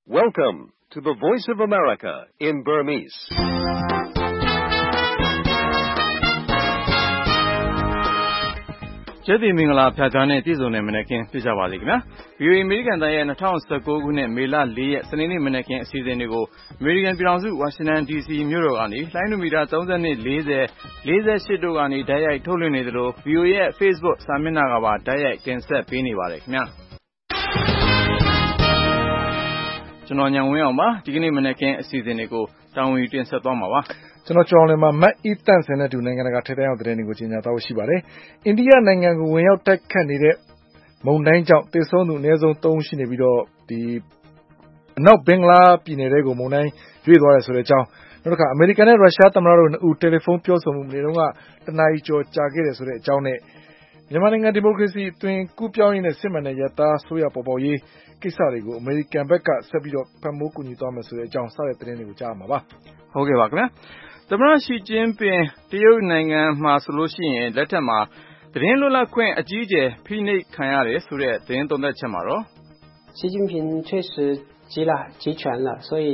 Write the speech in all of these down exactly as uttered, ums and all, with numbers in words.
Welcome to the Voice of America in Burmese. ။ကျေးဇူးမင်္ဂလာဖျာချားနဲ့ပြည့်စုံတဲ့မနက်ခင်းပြကြပါလိမ့်ခင်ဗျာ။ ဗီအိုအေ အမေရိကန်တိုင်းရဲ့၂၀၁၉ခုနှစ်မေလ၄ရက်စနေနေ့မနက်ခင်းအစီအစဉ်တွေကိုအမေရိကန်ပြည်ထောင်စုဝါရှင်တန်ဒီစီမြို့တော်ကနေလိုင်းနိုမီတာသုံး၂ ၄၀ ၄၈တို့ကနေတိုက်ရိုက်ထုတ်လွှင့်နေသလို ဗီအိုအေရဲ့ Facebook စာမျက်နှာကပါတိုက်ရိုက်တင်ဆက်ပေးနေပါတယ်ခင်ဗျာ။ကျွန်တော်ညံဝင်းအောင်ပါဒီကနေ့မနက်ခင်းအစီအစဉ်တွေကိုတာဝန်ယူတင်ဆက်သွားမှာပါ။ကျွန်တော်ကျော်လည်းမှာမတ်အီတန့်စင်တဲ့သူနိုင်ငံတကာထိပ်တန်းအောင်တဲ့တွေကိုကြီးညာတော့ရှိပါတယ်။အိန္ဒိယနိုင်ငံကိုဝင်ရောက်တိုက်ခတ်နေတဲ့မုန်တိုင်းကြောင့်သေဆုံးသူအနည်းဆုံးသုံးဦးရှိနေပြီးတော့ဒီအနောက်ဘင်္ဂလားပြည်နယ်တွေကိုမုန်တိုင်းရွေ့သွားတယ်ဆိုတဲ့အကြောင်းနောက်တစ်ခါအမေရိကန်နဲ့ရုရှားသမ္မတတို့နှစ်ဦးတယ်လီဖုန်းပြောဆိုမှုနေတော့ကတနာရီကျော်ကြာခဲ့တယ်ဆိုတဲ့အကြောင်းနဲ့မြန်မာနိုင်ငံဒီမိုကရေစီအတွင်းကူးပြောင်းရေးနဲ့စစ်မှန်တဲ့ရတာဆိုရပေါ်ပေါ်ရေးကိစ္စတွေကိုအမေရိကန်ဘက်ကဆက်ပြီးတော့ဖန်မိုးကူညီသွားမယ်ဆိုတဲ့အကြောင်းစတဲ့သတင်းတွေကိုကြားမှာပါ။ဟုတ်ကဲ့ပါခင်ဗျာ။သမ္မတရှီကျင်းပင်တရုတ်နိုင်ငံမှာဆိုလို့ရှိရင်လက်ထက်မှာသတင်းလွတ်လပ်ခွင့်အကြီးအကျယ်ဖိနှိပ်ခံရတယ်ဆိုတဲ့သတင်းသုံးသပ်ချက်မှာတော့习近平确实集了集权了所以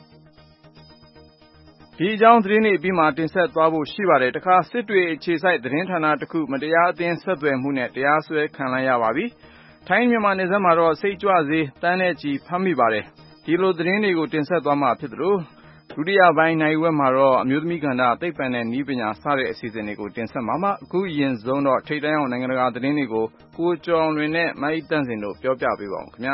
ဒီအကြောင်းသတင်းတွေအပြီးမှာတင်ဆက်သွားဖို့ရှိပါတယ်တခါစစ်တွေအခြေစိုက်သတင်းဌာနတစ်ခုမတရားအသင်းဆက်သွယ်မှုနဲ့တရားစွဲခံလိုက်ရပါပြီထိုင်းမြန်မာနယ်စပ်မှာတော့စိတ်ကြွစေးတန်းနဲ့ချီဖမ်းမိပါတယ်ဒီလိုသတင်းတွေကိုတင်ဆက်သွားမှာဖြစ်သလိုဒုတိယပိုင်းနိုင်ဝက်မှာတော့အမျိုးသမီးကဏ္ဍသိပ္ပံနဲ့နည်းပညာစတဲ့အစီအစဉ်တွေကိုတင်ဆက်မှာပါအခုရင်ဆုံးတော့ထိပ်တန်းအောင်နိုင်ငံတကာသတင်းတွေကိုကိုကျော်လွင်နဲ့မအိတန့်စင်တို့ပြောပြပေးပါအောင်ခင်ဗျာ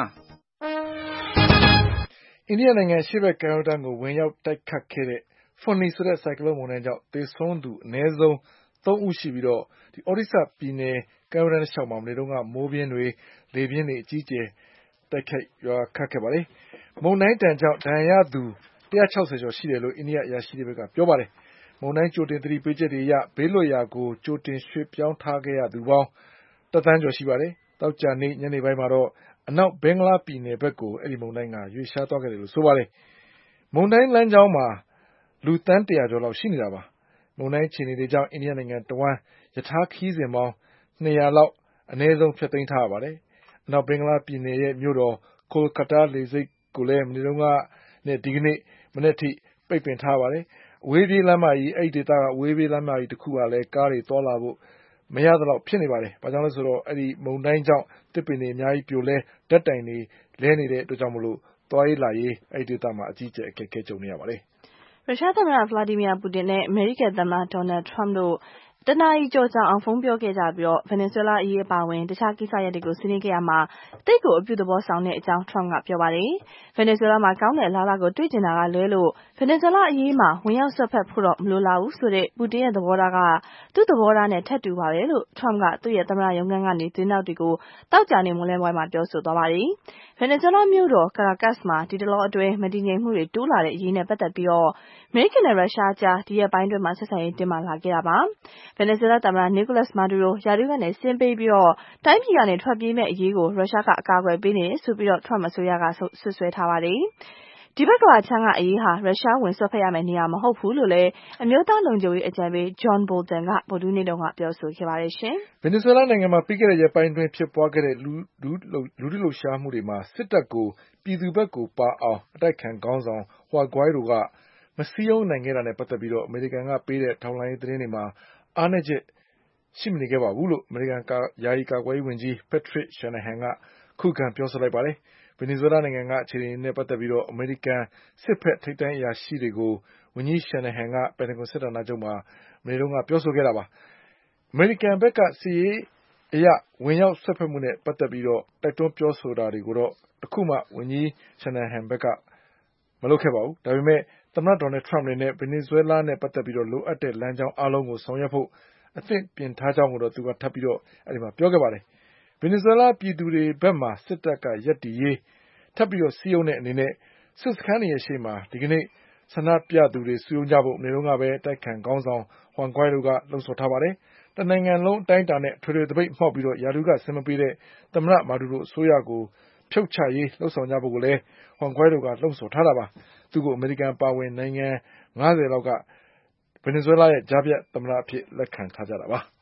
အိန္ဒိယနိုင်ငံရှေ့ဘက်ကမ်းရိုးတန်းကိုဝင်ရောက်တိုက်ခတ်ခဲ့တဲ့ဖွန်နီဆိုတဲ့ဆိုင်ကလုန်းမုန်တိုင်းကြောင့်သေဆုံးသူအနည်းဆုံးသုံးဦးရှိပြီးတော့ဒီအော်ဒီဆာပြည်နယ်ကမ်းရိုးတန်းတစ်လျှောက်မှာမနေ့တုန်းကမိုးပြင်းတွေလေပြင်းတွေအကြီးအကျယ်တိုက်ခိုက်ရွာခတ်ခဲ့ပါတယ်မုန်တိုင်းတန်ကြောင့်ဒဏ်ရာရသူ၁၆၀ကျော်ရှိတယ်လို့အိန္ဒိယအရာရှိတွေကပြောပါတယ်မုန်တိုင်းကြိုတင်သတိပေးချက်တွေအရဘေးလွတ်ရာကိုကြိုတင်ရွှေ့ပြောင်းထားခဲ့ရသူပေါင်းတစ်သန်းကျော်ရှိပါတယ်သောကြာနေ့ညနေပိုင်းမှာတော့အနောက်ဘင်္ဂလားပြည်နယ်ဘက်ကိုအဲဒီမုန်တိုင်းကရွေ့ရှားသွားခဲ့တယ်လို့ဆိုပါတယ်မုန်တိုင်းလမ်းကြောင်းမှာလူသန်းတရာကျော်လောက်ရှိနေတာပါမုန်တိုင်းအခြေအနေတွေကြောင့်အိန္ဒိယနိုင်ငံတဝန်းယထာခီးစဉ်ပေါင်းနှစ်ရာလောက်အနည်းဆုံးဖျက်သိမ်းထားရပါတယ်အနောက်ဘင်္ဂလားပြည်နယ်ရဲ့မြို့တော်ကိုလ်ကတားလေဆိပ်ကိုလည်းမနေ့တုန်းကနဲ့ဒီကနေ့မနေ့ထိပိတ်ပင်ထားပါတယ်အဝေးပြေးလမ်းမကြီးအဲ့ဒီဒေသကအဝေးပြေးလမ်းမကြီးတစ်ခုကလည်းကားတွေသွားလာဖို့မရတော့ဖြစ်နေပါတယ်ဘာကြောင့်လဲဆိုတော့အဲ့ဒီမုန်တိုင်းကြောင့်တစ်ပင်တွေအများကြီးပြိုလဲဓာတ်တိုင်တွေလဲနေတဲ့အတွက်ကြောင့်မလို့သွားရေးလာရေးအဲ့ဒီဒေသမှာအကြီးအကျယ်အခက်အခဲကြုံနေရပါတယ်ရုရှားသမ္မတဗလာဒီမီယာပူတင်နဲ့အမေရိကန်သမ္မတဒေါ်နယ်ထရမ့်တို့တနာရီကျော်ကြာအောင်ဖုန်းပြောခဲ့ကြပြီးတော့ဗင်နီဇွဲလားအရေးအပါအဝင်တခြားကိစ္စရပ်တွေကိုဆွေးနွေးခဲ့ရမှာတိတ်ကိုအပြုသဘောဆောင်တဲ့အကြောင်းထရမ့်ကပြောပါတယ်ဗင်နီဇွဲလားမှာကောင်းတဲ့အလားအလာကိုတွေ့ကျင်တာကလွဲလို့ဗင်နီဇွဲလားအရေးမှာဝင်ရောက်ဆွတ်ဖက်ဖို့တော့မလိုလားဘူးဆိုတဲ့ပူတင်ရဲ့သဘောထားကသူ့သဘောထားနဲ့ထပ်တူပါပဲလို့ထရမ့်ကသူ့ရဲ့သမ္မတရုံးခန်းကနေသတင်းတောက်တွေကိုတောက်ကြနေမွန်းလဲပွဲမှာပြောဆိုသွားပါတယ်ဗင်နီဇွဲလားမြို့တော်ကာရာကတ်မှာဒီတလောအတွင်းမတည်ငြိမ်မှုတွေတိုးလာတဲ့အရေးနဲ့ပတ်သက်ပြီးတော့အမေရိကန်နဲ့ရုရှားကြားဒီရက်ပိုင်းတွင်မှာဆက်ဆံရေးတင်းမာလာခဲ့တာပါဗင်နီဇွဲလားသမ္မတနီကိုလတ်မာဒူရိုရာထူးကနေဆင်းပေးပြီးတော့တိုင်းပြည်ကနေထွက်ပြေးမဲ့အရေးကိုရုရှားကအကာအကွယ်ပေးနေတယ်ဆိုပြီးတော့ထရမ့်အစိုးရကဆွဆွဲထားပါတယ်ဒီဘက်ကလာချမ်းကအရေးဟာရုရှားဝင်ဆွတ်ဖက်ရမယ့်နေရာမဟုတ်ဘူးလို့လည်းအမျိုးသားလုံခြုံရေးအကြံပေးဂျွန်ဘိုလ်တန်ကဗုဒ္ဓနေ့တုန်းကပြောဆိုခဲ့ပါတယ်ရှင်ဗင်နီဇွဲလားနိုင်ငံမှာပြီးခဲ့တဲ့ရက်ပိုင်းတွင်ဖြစ်ပွားခဲ့တဲ့လူလူလူထုလှုပ်ရှားမှုတွေမှာစစ်တပ်ကိုပြည်သူဘက်ကိုပါအောင်အတိုက်ခံခေါင်းဆောင်ဟွာဂွိုင်းတို့ကမစည်းရုံးနိုင်ခဲ့တာနဲ့ပတ်သက်ပြီးတော့အမေရိကန်ကပေးတဲ့ထောက်လှမ်းရေးသတင်းတွေမှာအားနည်းချက်ရှိမနေခဲ့ပါဘူးလို့အမေရိကန်ယာယီကာကွယ်ရေးဝန်ကြီးပက်ထရစ်ရှန်နဟန်ကခုခံပြောဆိုလိုက်ပါတယ်ဗင်နီဇွဲလားနိုင်ငံကအခြေအနေနဲ့ပတ်သက်ပြီးတော့အမေရိကန်စစ်ဖက်ထိပ်တန်းအရာရှိတွေကိုဝန်ကြီးရှန်နဟန်ကပင်တဂွန်စစ်ဌာနချုပ်မှာမနေ့တုန်းကပြောဆိုခဲ့တာပါအမေရိကန်ဘက်ကစီရေးအရဝင်ရောက်ဆွတ်ဖက်မှုနဲ့ပတ်သက်ပြီးတော့တိုက်တွန်းပြောဆိုတာတွေကိုတော့တခုမှဝန်ကြီးရှန်နဟန်ဘက်ကမလုပ်ခဲ့ပါဘူးဒါပေမဲ့သမ္မတဒေါ်နယ်ထရမ့်အနေနဲ့ဗင်နီဇွဲလားနဲ့ပတ်သက်ပြီးတော့လိုအပ်တဲ့လမ်းကြောင်းအားလုံးကိုဆောင်ရွက်ဖို့အသင့်ပြင်ထားကြောင်းကိုတော့သူကထပ်ပြီးတော့အဲဒီမှာပြောခဲ့ပါတယ်ဗင်နီဇွဲလားပြည်သူတွေဘက်မှာစစ်တပ်ကရပ်တည်ရေးထပ်ပြီးတော့စီးရုံးတဲ့အနေနဲ့စစ်စခန်းတွေရဲ့ရှေ့မှာဒီကနေ့ဆန္ဒပြသူတွေစုရုံးကြဖို့နေတော့ကပဲတိုက်ခိုက်ခေါင်းဆောင်ဟွန်ဂွိုင်းတို့ကလှုံ့ဆော်ထားပါတယ်တနိုင်ငံလုံးအတိုင်းအတာနဲ့ထွေထွေတပိတ်မှောက်ပြီးတော့ယာဒူးကဆင်မပေးတဲ့သမ္မတမာဒူရိုအစိုးရကိုဖြုတ်ချရေးလှုံ့ဆော်ကြဖို့ကိုလည်းဟွန်ဂွိုင်းတို့ကလှုံ့ဆော်ထားတာပါသူကိုအမေရိကန်ပါဝင်နိုင်ငံ၅၀လောက်ကဗင်နီဇွဲလားရဲ့ကြားဖြတ်သမ္မတအဖြစ်လက်ခံထားကြတာပါ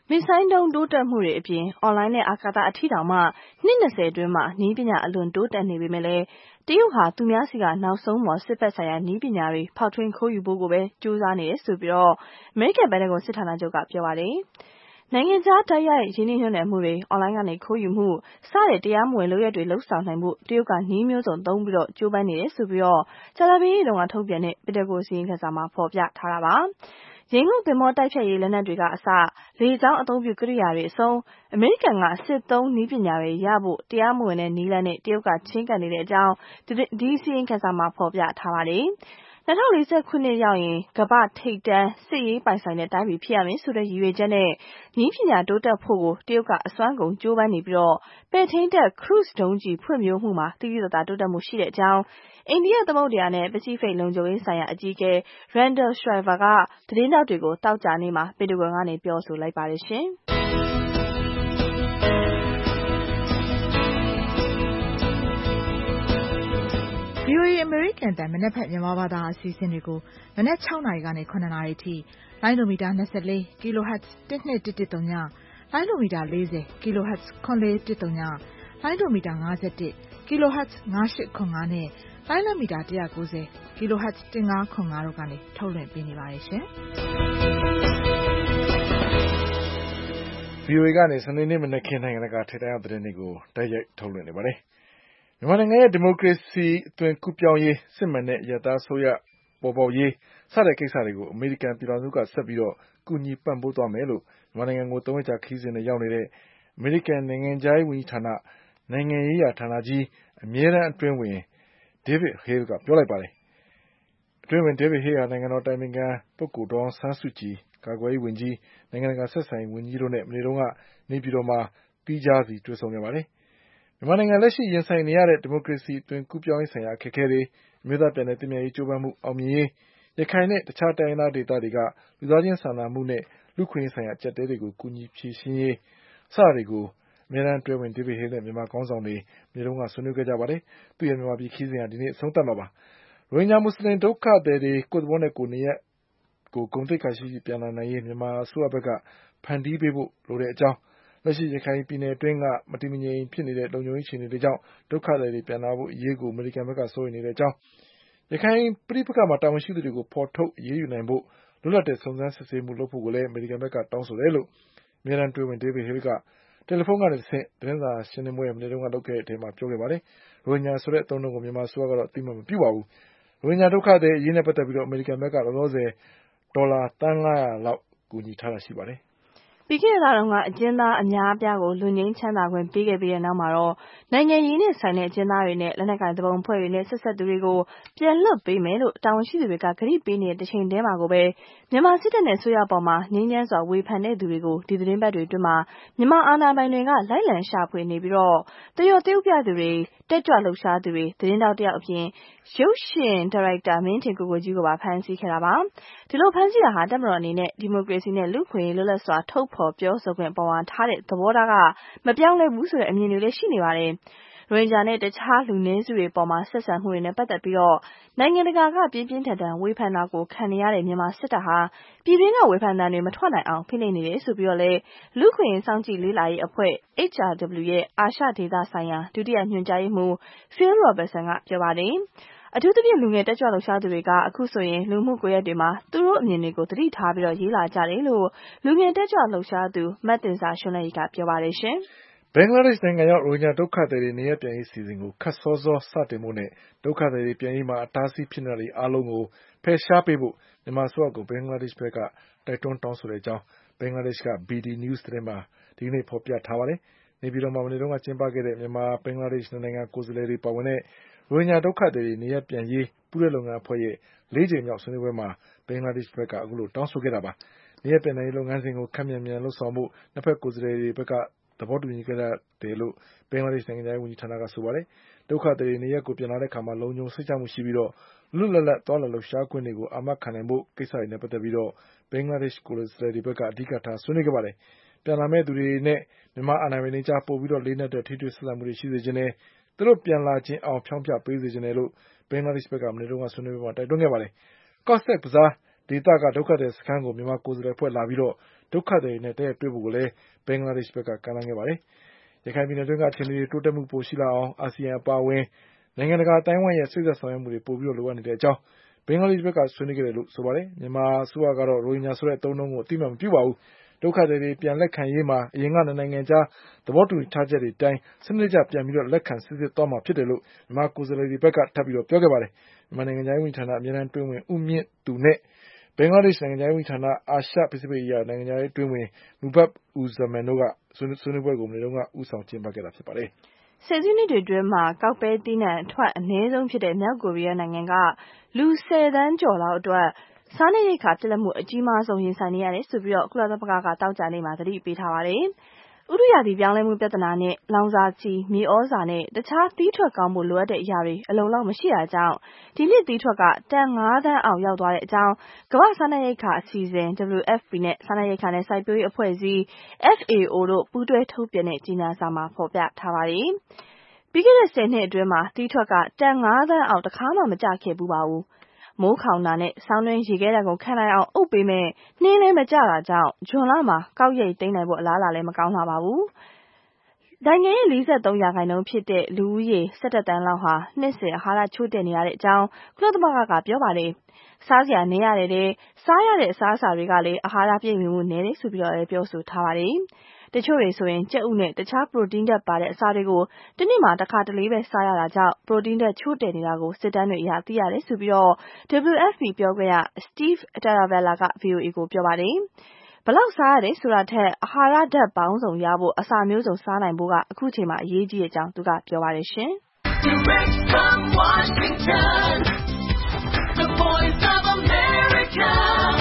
မစ်ဆိုင်းဒုံးတိုးတက်မှုတွေအပြင်အွန်လိုင်းနဲ့အာကာသအထိတောင်မှနှစ်၂၀အတွင်းမှာနည်းပညာအလွန်တိုးတက်နေပေမဲ့လည်းတရုတ်ဟာသူများစီကနောက်ဆုံးပေါ်စစ်ဘက်ဆိုင်ရာနည်းပညာတွေဖောက်ထွင်းခိုးယူဖို့ကိုပဲကြိုးစားနေတယ်ဆိုပြီးတော့အမေရိကန်ပင်တဂွန်စစ်ဌာနချုပ်ကပြောပါတယ်။နိုင်ငံခြားတိုက်ရိုက်ရင်းနှီးမြှုပ်နှံမှုတွေအွန်လိုင်းကနေခိုးယူမှုစတဲ့တရားမဝင်လုပ်ရက်တွေလှုပ်ဆောင်နိုင်မှုတရုတ်ကနည်းမျိုးစုံသုံးပြီးတော့ကြိုးပမ်းနေတယ်ဆိုပြီးတော့ကြာသပတေးနေ့တုန်းကထုတ်ပြန်တဲ့ပင်တဂွန်စီရင်ခံစာမှာဖော်ပြထားတာပါ။ရင်းနှီးသင်္ဘောတိုက်ဖြတ်ရေးလက်နက်တွေကအစလေကြောင်းအသုံးပြုကိရိယာတွေအစုံအမေရိကန်ကစစ်သုံးနည်းပညာတွေရဖို့တရားမဝင်တဲ့နည်းလမ်းနဲ့တရုတ်ကချင်းကပ်နေတဲ့အကြောင်းဒီစီရင်ခံစာမှာဖော်ပြထားပါတယ်။၂၀၄၀ခုနှစ်ရောက်ရင်ကမ္ဘာထိပ်တန်းစစ်ရေးပိုင်ဆိုင်တဲ့တိုင်းပြည်ဖြစ်ရမယ်ဆိုတဲ့ရည်ရွယ်ချက်နဲ့နည်းပညာတိုးတက်ဖို့ကိုတရုတ်ကအစွမ်းကုန်ကြိုးပမ်းနေပြီးတော့ပဲ့ထိန်းတပ်ခရုဇ်ဒုံးကျည်ဖွံ့ဖြိုးမှုမှာတိတိကျကျတိုးတက်မှုရှိတဲ့အကြောင်းအိန္ဒိယသမုဒ္ဒရာနဲ့ပစိဖိတ်လုံခြုံရေးဆိုင်ရာအကြီးအကဲ Randall Shriver ကသတင်းထောက်တွေကိုတောက်ကြနေ့မှာပင်တဂွန်ကနေပြောဆိုလိုက်ပါတယ်ရှင်။ဗွီအိုအေ အမေရိကန်အသံမနက်ဖြန်မြန်မာဘာသာအစီအစဉ်တွေကိုမနက်၆နာရီကနေ၇နာရီထိလိုင်းဒိုမီတာ၂၄ kHz တစ်၂၁၁ဝ လိုင်းဒိုမီတာ၄၀ kHz ခွန်လေး၁ဝလိုင်းဒိုမီတာ၅၁ kHz ၅၈၇၅နဲ့လိုင်းလမီတာ၁၉ဝ kHz ၁၅၇၅တို့ကနေထုတ်လွှင့်ပေးနေပါတယ်ရှင်။ဗွီအိုအေ ကနေစနေနေ့မနက်ခင်းနိုင်ငံတကာထိပ်တန်းရောက်သတင်းတွေကိုတိုက်ရိုက်ထုတ်လွှင့်နေပါတယ်။မြန်မာနိုင်ငံရဲ့ဒီမိုကရေစီအသွင်ကူးပြောင်းရေးစစ်မှန်တဲ့အရပ်သားအစိုးရပေါ်ပေါက်ရေးစတဲ့ကိစ္စတွေကိုအမေရိကန်ပြည်ထောင်စုကဆက်ပြီးတော့ကူညီပံ့ပိုးသွားမယ်လို့မြန်မာနိုင်ငံကိုသုံးရက်ကြာခရီးစဉ်နဲ့ရောက်နေတဲ့အမေရိကန်နိုင်ငံခြားရေးဝန်ကြီးဌာနနိုင်ငံရေးရာဌာနကြီးအမြဲတမ်းအတွင်းဝန် David Hale ကပြောလိုက်ပါတယ်။အတွင်းဝန် David Hale ဟာနိုင်ငံတော်တိုင်ပင်ခံပုဂ္ဂိုလ်ဒေါ်အောင်ဆန်းစုကြည်ကာကွယ်ရေးဝန်ကြီးနိုင်ငံတကာဆက်ဆံရေးဝန်ကြီးတို့နဲ့မနေ့တုန်းကနေပြည်တော်မှာသီးခြားစီတွေ့ဆုံခဲ့ပါတယ်။မြန်မာနိုင်ငံလက်ရှိရင်ဆိုင်နေရတဲ့ဒီမိုကရေစီအသွင်ကူးပြောင်းရေးဆိုင်ရာအခက်အခဲတွေအမျိုးသားပြန်လည်သင့်မြတ်ရေးကြိုးပမ်းမှုအောင်မြင်ရေးရခိုင်နဲ့တခြားတိုင်းရင်းသားဒေသတွေကလူသားချင်းစာနာမှုနဲ့လူ့အခွင့်အရေးဆိုင်ရာအကျပ်အတည်းတွေကိုကူညီဖြေရှင်းရေးစတာတွေကိုအမြဲတမ်းအတွင်းဝန် David Hale နဲ့မြန်မာခေါင်းဆောင်တွေမနေ့တုန်းကဆွေးနွေးခဲ့ကြပါတယ်။သူ့ရဲ့မြန်မာပြည်ခရီးစဉ်ဟာဒီနေ့အဆုံးသတ်မှာပါ။ရိုဟင်ဂျာမွတ်စလင်ဒုက္ခသည်တွေကိုယ့်သဘောနဲ့ကိုယ်နေရပ်ကိုဂုဏ်သိက္ခာရှိရှိပြန်လာနိုင်ရေးမြန်မာအစိုးရဘက်ကဖန်တီးပေးဖို့လိုတဲ့အကြောင်းလက်ရှိရခိုင်ပြည်နယ်အတွင်းကမတည်မငြိမ်ဖြစ်နေတဲ့လုံခြုံရေးအခြေအနေတွေကြောင့်ဒုက္ခသည်တွေပြန်လာဖို့အရေးကိုအမေရိကန်ဘက်ကစိုးရိမ်နေတဲ့အကြောင်းရခိုင်ပဋိပက္ခမှာတာဝန်ရှိသူတွေကိုဖော်ထုတ်အရေးယူနိုင်ဖို့လွတ်လပ်တဲ့စုံစမ်းစစ်ဆေးမှုလုပ်ဖို့ကိုလည်းအမေရိကန်ဘက်ကတောင်းဆိုတယ်လို့အမြဲတမ်းအတွင်းဝန် David Hale ကတယ်လီဖုန်းကနေတဆင့်သတင်းစာရှင်းလင်းပွဲမနေ့တုန်းကလုပ်ခဲ့တဲ့အထဲမှာပြောခဲ့ပါတယ်။ရိုဟင်ဂျာဆိုတဲ့အသုံးအနှုန်းကိုမြန်မာအစိုးရကတော့အသိအမှတ်မပြုပါဘူး။ရိုဟင်ဂျာဒုက္ခသည်အရေးနဲ့ပတ်သက်ပြီးတော့အမေရိကန်ဘက်ကလောလောဆယ်ဒေါ်လာသန်း၅ရာလောက်ကူညီထားတာရှိပါတယ်။ပြီးခဲ့တဲ့လတုန်းကအကျဉ်းသားအများအပြားကိုလွတ်ငြိမ်းချမ်းသာခွင့်ပေးခဲ့ပြီးတဲ့နောက်မှာတော့နိုင်ငံရေးနဲ့ဆိုင်တဲ့အကျဉ်းသားတွေနဲ့လက်နက်ကိုင်သဘုံအဖွဲ့တွေနဲ့ဆက်ဆက်သူတွေကိုပြန်လွှတ်ပေးမယ်လို့တာဝန်ရှိသူတွေကကတိပေးနေတဲ့တစ်ချိန်တည်းမှာကိုပဲမြန်မာစစ်တပ်နဲ့ဆိုရပေါ်မှာငြိမ်းချမ်းစွာဝေဖန်တဲ့သူတွေကိုဒီသတင်းပတ်တွေအတွင်းမှာမြန်မာအာဏာပိုင်တွေကလိုက်လံရှာဖွေနေပြီးတော့တရော်တရုတ်ပြသူတွေတက်ကြွလှုပ်ရှားသူတွေသတင်းတောက်တယောက်အပြင်ရုပ်ရှင်ဒါရိုက်တာမင်းထင်ကိုကိုကြီးကိုပါဖမ်းဆီးခဲ့တာပါဒီလိုဖမ်းဆီးတာဟာတပ်မတော်အနေနဲ့ဒီမိုကရေစီနဲ့လူ့အခွင့်အရေးလွတ်လပ်စွာထုတ်ဖော်ပြောဆိုခွင့်ပေါ်မှာထားတဲ့သဘောထားကမပြောင်းလဲဘူးဆိုတဲ့အမြင်တွေလည်းရှိနေပါတယ်ရိုဟင်ဂျာနဲ့တခြားလူနည်းစုတွေပေါ်မှာဆက်ဆံမှုတွေနဲ့ပတ်သက်ပြီးတော့နိုင်ငံတကာကပြင်းပြင်းထန်ထန်ဝေဖန်တာကိုခံနေရတဲ့မြန်မာစစ်တပ်ဟာပြည်တွင်းကဝေဖန်သံတွေမထွက်နိုင်အောင်ဖိနှိပ်နေတယ်ဆိုပြီးတော့လေလူ့ခွင့်ရေးစောင့်ကြည့်လေ့လာရေးအဖွဲ့ H R W ရဲ့အာရှဒေသဆိုင်ရာဒုတိယညွှန်ကြားရေးမှူး Phil Robertson ကပြောပါတယ်အထူးသဖြင့်လူငယ်တက်ကြွလှုပ်ရှားသူတွေကအခုဆိုရင်လူမှုကွန်ရက်တွေမှာသူတို့အမြင်တွေကိုသတိထားပြီးတော့ရေးလာကြတယ်လို့လူငယ်တက်ကြွလှုပ်ရှားသူမတ်တင်စာရွှန်းလဲ့ကပြောပါတယ်ရှင်ဘင်္ဂလားဒေ့ရှ်နိုင်ငံရောက်ရိုဟင်ဂျာဒုက္ခသည်တွေနေရပ်ပြန်ရေးစီစဉ်ကိုခတ်စောစောစတင်ဖို့နဲ့ဒုက္ခသည်တွေပြန်ရေးမှာအတားအဆီးဖြစ်နေတာတွေအားလုံးကိုဖယ်ရှားပေးဖို့မြန်မာအစိုးရကိုဘင်္ဂလားဒေ့ရှ်ဘက်ကတိုက်တွန်းတောင်းဆိုတဲ့အကြောင်းဘင်္ဂလားဒေ့ရှ်က B D News သတင်းမှာဒီကနေ့ဖော်ပြထားပါတယ်။နေပြည်တော်မှာမနေ့တုန်းကကျင်းပခဲ့တဲ့မြန်မာဘင်္ဂလားဒေ့ရှ်နိုင်ငံကိုယ်စားလှယ်တွေပါဝင်တဲ့ရိုဟင်ဂျာဒုက္ခသည်တွေနေရပ်ပြန်ရေးပူးတွဲလုပ်ငန်းအဖွဲ့ရဲ့လေးကြိမ်မြောက်ဆွေးနွေးပွဲမှာဘင်္ဂလားဒေ့ရှ်ဘက်ကအခုလိုတောင်းဆိုခဲ့တာပါ။နေရပ်ပြန်ရေးလုပ်ငန်းစဉ်ကိုခပ်မြန်မြန်လုပ်ဆောင်ဖို့နှစ်ဖက်ကိုယ်စားလှယ်တွေဘက်ကသဘောတူညီခဲ့တယ်လို့ဘင်္ဂလားဒေ့ရှ်နိုင်ငံခြားရေးဝန်ကြီးဌာနကဆိုပါတယ်။ဒုက္ခသည်တွေနေရပ်ကိုပြန်လာတဲ့အခါမှာလုံခြုံစိတ်ချမှုရှိပြီးတော့လွတ်လပ်လပ်သွားလာလှုပ်ရှားခွင့်တွေကိုအာမခံနိုင်ဖို့ကိစ္စတွေနဲ့ပတ်သက်ပြီးတော့ဘင်္ဂလားဒေ့ရှ်ကိုယ်စားလှယ်တွေဘက်ကအဓိကထားဆွေးနွေးခဲ့ပါတယ်။ပြန်လာမဲ့သူတွေနဲ့မြန်မာအာဏာပိုင်တွေကြားပို့ပြီးတော့လေးနက်တဲ့ထိတွေ့ဆက်ဆံမှုတွေရှိစေခြင်းနဲ့သူတို့ပြန်လာခြင်းအောင်ဖြောင်းဖြပေးစေခြင်းနဲ့လို့ဘင်္ဂလားဒေ့ရှ်ဘက်ကမနေ့တုန်းကဆွေးနွေးပွဲမှာတိုက်တွန်းခဲ့ပါတယ်။ Cox's Bazarဒေသကဒုက္ခသည်စခန်းကိုမြန်မာကိုယ်စားလှယ်အဖွဲ့လာပြီးတော့ဒုက္ခသည်တွေနဲ့တည့်ရတွေ့ဖို့ကိုလည်းဘင်္ဂလားဒေ့ရှ်ဘက်ကကမ်းလှမ်းခဲ့ပါတယ်။ရခိုင်ပြည်နယ်တွင်းကအခြေအနေတွေတိုးတက်မှုပိုရှိလာအောင်အာဆီယံအပါအဝင်နိုင်ငံတကာအတိုင်းအဝိုင်းရဲ့စိတ်ဆက်ဆောင်ရွက်မှုတွေပိုပြီးလိုအပ်နေတဲ့အကြောင်းဘင်္ဂလားဒေ့ရှ်ဘက်ကဆွေးနွေးခဲ့တယ်လို့ဆိုပါတယ်။မြန်မာအစိုးရကတော့ရိုဟင်ဂျာဆိုတဲ့အသုံးအနှုန်းကိုအသိအမှတ်မပြုပါဘူး။ဒုက္ခသည်တွေပြန်လက်ခံရေးမှာအရင်ကနိုင်ငံခြားသဘောတူထားချက်တွေတိုင်းစနစ်တကျပြန်ပြီးလက်ခံစစ်စစ်သွားမှာဖြစ်တယ်လို့မြန်မာကိုယ်စားလှယ်တွေဘက်ကထပ်ပြီးပြောခဲ့ပါတယ်။မြန်မာနိုင်ငံခြားရေးဝန်ကြီးဌာနအမြဲတမ်းအတွင်းဝန်ဦးမြင့်သူနဲ့ဘင်္ဂလားဒေ့ရှ်နိုင်ငံခြားရေးဝန်ကြီးဌာနအာရှပစိဖိတ်ရေးရာနိုင်ငံခြားရေးအတွင်းဝန်မူဘတ်ဦးဇမန်တို့ကဆွေးနွေးပွဲကိုမနေ့ကဦးဆောင်ကျင်းပခဲ့တာဖြစ်ပါတယ်။ဆယ်စုနှစ်တွေအတွင်းမှာကောက်ပဲသီးနှံအထွက်အနည်းဆုံးဖြစ်တဲ့မြောက်ကိုရီးယားနိုင်ငံကလူဆယ်သန်းကျော်လောက်အတွက်စားနပ်ရိက္ခာပြတ်လတ်မှုအကြီးမားဆုံးရင်ဆိုင်နေရတယ်ဆိုပြီးကုလသမဂ္ဂကသောကြာနေ့မှာသတိပေးထားပါတယ်။ဥတုရာသီပြောင်းလဲမှုပြဿနာနဲ့လောင်စာဆီ၊မြေဩဇာနဲ့တခြားသီးထွက်ကောင်းဖို့လိုအပ်တဲ့အရာတွေအလုံလောက်မရှိတာကြောင့်ဒီနှစ်သီးထွက်ကတန်ငါးသန်းအောက်ရောက်သွားတဲ့အကြောင်းကမ္ဘာ့စားနပ်ရိက္ခာအစီအစဉ် W F P နဲ့စားနပ်ရိက္ခာနဲ့စိုက်ပျိုးရေးအဖွဲ့အစည်း F A O တို့ပူးတွဲထုတ်ပြန်တဲ့ကြေညာစာမှာဖော်ပြထားပါတယ်။ပြီးခဲ့တဲ့ဆယ်နှစ်အတွင်းမှာသီးထွက်ကတန်ငါးသန်းအောက်တခါမှမကျခဲ့ဘူးပါဘူး။မိုးခေါင်တာနဲ့ဆောင်းတွင်းရေခဲတံကိုခံနိုင်အောင်အုပ်ပေးမဲ့နှင်းလည်းမကျတာကြောင့်ဂျွန်လမှာကောက်ရိတ်သိမ်းနိုင်ဖို့အလားအလာလည်းမကောင်းလှပါဘူး။နိုင်ငံရဲ့လေးဆယ်သုံးရာခိုင်နှုန်းဖြစ်တဲ့လူဦးရေဆယ့်တစ်သန်းလောက်ဟာနှစ်စဉ်အာဟာရချို့တဲ့နေရတဲ့အကြောင်းကုလသမဂ္ဂကပြောပါတယ်။စားစရာနည်းရတဲ့တဲ့စားရတဲ့အစားအစာတွေကလည်းအာဟာရပြည့်မီမှုနည်းတယ်ဆိုပြီးတော့လည်းပြောဆိုထားပါတယ်။တချို့တွေဆိုရင်ကြက်ဥနဲ့တခြားပရိုတင်းဓာတ်ပါတဲ့အစာတွေကိုတနေ့မှာတစ်ခါတလေပဲစားရတာကြောင့်ပရိုတင်းဓာတ်ချို့တဲ့နေတာကိုစစ်တမ်းတွေအရသိရတယ်ဆိုပြီးတော့ W F P ပြောခွင့်ရ Steve Taravella က V O A ကိုပြောပါတယ်။ဘလောက်စားရတယ်ဆိုတာထက်အာဟာရဓာတ်ပေါင်းစုံရဖို့အစာမျိုးစုံစားနိုင်ဖို့ကအခုချိန်မှာအရေးကြီးတဲ့အကြောင်းသူကပြောပါတယ်ရှင်။ Direct from Washington, the Voice of America,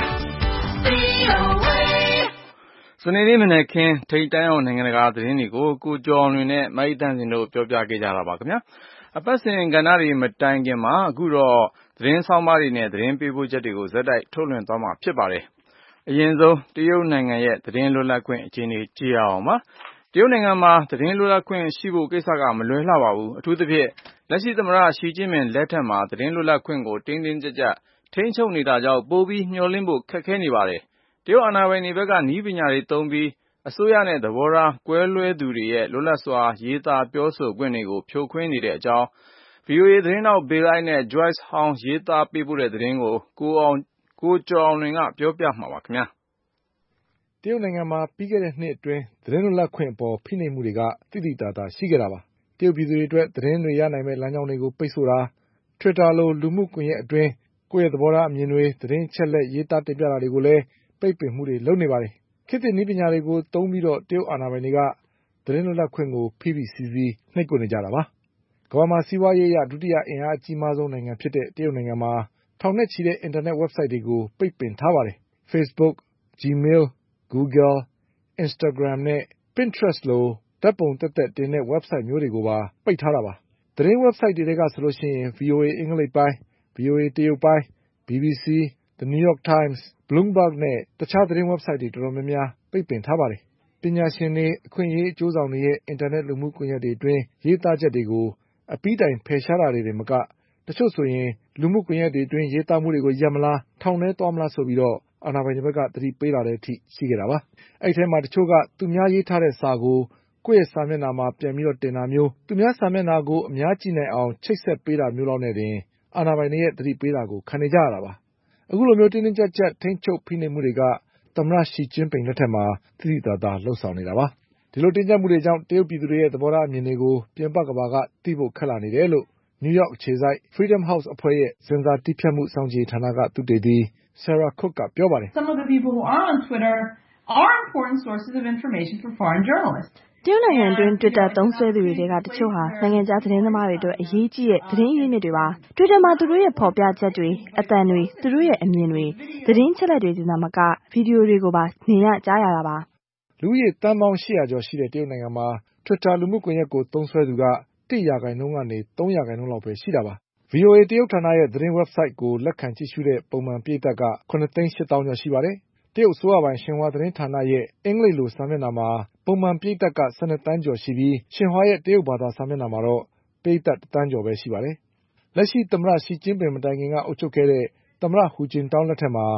V O A စနေနေ့မနက်ခင်းထိပ်တန်းအောင်နိုင်ငံတကာသတင်းတွေကိုကိုကျော်လွင်နဲ့မအိသန့်စင်တို့ပြောပြခဲ့ကြတာပါခင်ဗျာအပတ်စဉ်ကဏ္ဍတွေမတိုင်ခင်မှာအခုတော့သတင်းဆောင်မတွေနဲ့သတင်းပေးပို့ချက်တွေကိုဇက်တိုက်ထုတ်လွှင့်သွားမှာဖြစ်ပါတယ်အရင်ဆုံးတရုတ်နိုင်ငံရဲ့သတင်းလွတ်လပ်ခွင့်အခြေအနေကြည့်ရအောင်ပါတရုတ်နိုင်ငံမှာသတင်းလွတ်လပ်ခွင့်ရှိဖို့ကိစ္စကမလွယ်လှပါဘူးအထူးသဖြင့်လက်ရှိသမ္မတရှီကျင်းပင်လက်ထက်မှာသတင်းလွတ်လပ်ခွင့်ကိုတင်းတင်းကြပ်ကြပ်ထိန်းချုပ်နေတာကြောင့်ပိုပြီးမျှော်လင့်ဖို့ခက်ခဲနေပါတယ်တရုတ်အာဏာပိုင်တွေဘက်ကနည်းပညာတွေသုံးပြီးအစိုးရနဲ့သဘောထားကွဲလွဲသူတွေရဲ့လွတ်လပ်စွာရေးသားပြောဆိုခွင့်တွေကိုဖြိုခွင်းနေတဲ့အကြောင်း V O A သတင်းထောက် Bill Ide နဲ့ Joyce Huang ရေးသားပေးပို့တဲ့သတင်းကိုကိုအောင်ကိုကျော်အောင်လွင်ကပြောပြမှာပါခင်ဗျာတရုတ်နိုင်ငံမှာပြီးခဲ့တဲ့နှစ်အတွင်းသတင်းလွတ်လပ်ခွင့်အပေါ်ဖိနှိပ်မှုတွေကတိတိတသာရှိခဲ့တာပါတရုတ်ပြည်သူတွေအတွက်သတင်းတွေရနိုင်မဲ့လမ်းကြောင်းတွေကိုပိတ်ဆို့တာ Twitter လိုလူမှုကွန်ရက်အတွင်းကိုယ့်ရဲ့သဘောထားအမြင်တွေသတင်းချက်လက်ရေးသားတင်ပြတာတွေကိုလည်းပိတ်ပင်မှုတွေလုပ်နေပါတယ်ခေတ်သစ်နည်းပညာတွေကိုသုံးပြီးတော့တရုတ်အာဏာပိုင်တွေကသတင်းလွတ်လပ်ခွင့်ကိုဖိဖိစီးစီးနှိပ်ကွပ်နေကြတာပါကမ္ဘာမှာစီးပွားရေးအရဒုတိယအင်အားအကြီးမားဆုံးနိုင်ငံဖြစ်တဲ့တရုတ်နိုင်ငံမှာထောင်နဲ့ချီတဲ့အင်တာနက် website တွေကိုပိတ်ပင်ထားပါတယ် Facebook, Gmail, Google, Instagram နဲ့ Pinterest လိုဓါတ်ပုံသက်သက်တင်တဲ့ website မျိုးတွေကိုပါပိတ်ထားတာပါသတင်း website တွေကဆိုလို့ရှိရင် V O A အင်္ဂလိပ်ပိုင်း V O A တရုတ်ပိုင်း B B C, The New York Times, Bloomberg နဲ့တခြားသတင်း website တွေတော်တော်များများပိတ်ပင်ထားပါတယ်ပညာရှင်တွေအခွင့်အရေးအကျိုးဆောင်တွေရဲ့အင်တာနက်လူမှုကွန်ရက်တွေအတွင်းရေးသားချက်တွေကိုအပြီးတိုင်ဖယ်ရှားတာတွေတင်မကတချို့ဆိုရင်လူမှုကွန်ရက်တွေအတွင်းရေးသားမှုတွေကိုရပ်မလားထောင်ထဲသွားမလားဆိုပြီးတော့အာဏာပိုင်တွေဘက်ကသတိပေးလာတဲ့အထိရှိခဲ့တာပါအဲ့ထဲမှာတချို့ကသူများရေးထားတဲ့စာကိုကိုယ့်ရဲ့စာမျက်နှာမှာပြန်ပြီးတော့တင်တာမျိုးသူများစာမျက်နှာကိုအများကြည့်နိုင်အောင်ချိတ်ဆက်ပေးတာမျိုးလောက်နဲ့တင်အာဏာပိုင်တွေရဲ့သတိပေးတာကိုခံနေကြရတာပါအခုလိုမျိုးတင်းတင်းကြပ်ကြပ်ထိန်းချုပ်ဖိနှိပ်မှုတွေကသမ္မတရှီကျင်းပင်လက်ထက်မှာသိသိသာသာလှုပ်ဆောင်နေတာပါဒီလိုတင်းကျပ်မှုတွေကြောင့်တရုတ်ပြည်သူတွေရဲ့သဘောထားအမြင်တွေကိုပြင်ပကမ္ဘာကသိဖို့ခက်လာနေတယ်လို့နယူးယောက်အခြေစိုက် Freedom House အဖွဲ့ရဲ့စင်ဆာတည်းဖြတ်မှုစောင့်ကြည့်ဌာနကသုတေသီ Sarah Cook ကပြောပါတယ် Some of the people who are on Twitter are important sources of information for foreign journalists တရုတ်နိုင်ငံတွင် Twitter သုံးစွဲသူတွေကတချို့ဟာနိုင်ငံခြားသတင်းသမားတွေအတွက်အရေးကြီးတဲ့သတင်းရင်းမြစ်တွေပါ Twitter မှာသူတို့ရဲ့ဖော်ပြချက်တွေအသံတွေသူတို့ရဲ့အမြင်တွေသတင်းချက်လက်တွေတင်သာမကဗီဒီယိုတွေကိုပါမြင်ရကြားရတာပါလူဦးရေသန်းပေါင်း၈ရာကျော်ရှိတဲ့တရုတ်နိုင်ငံမှာ Twitter လူမှုကွန်ရက်ကိုသုံးစွဲသူကတစ်ရာခိုင်နှုန်းကနေသုံးရာခိုင်နှုန်းလောက်ပဲရှိတာပါ V O A တရုတ်ဌာနရဲ့သတင်း website ကိုလက်ခံကြည့်ရှုတဲ့ပုံမှန်ပရိသတ်ကခုနှစ်သိန်းရှစ်သောင်းကျော်ရှိပါတယ်တရုတ်အစိုးရပိုင်ရှင်ဟွာသတင်းဌာနရဲ့အင်္ဂလိပ်လိုစာမျက်နှာမှာပုံမှန်ပရိသတ်က၁၂သန်းကျော်ရှိပြီးရှင်ဟွာရဲ့တရုတ်ဘာသာစာမျက်နှာမှာတော့ပရိသတ်တစ်သန်းကျော်ပဲရှိပါတယ်လက်ရှိသမ္မတရှီကျင်းပင်မတိုင်ခင်ကအုပ်ချုပ်ခဲ့တဲ့သမ္မတဟူကျင်းတောင်းလက်ထက်မှာ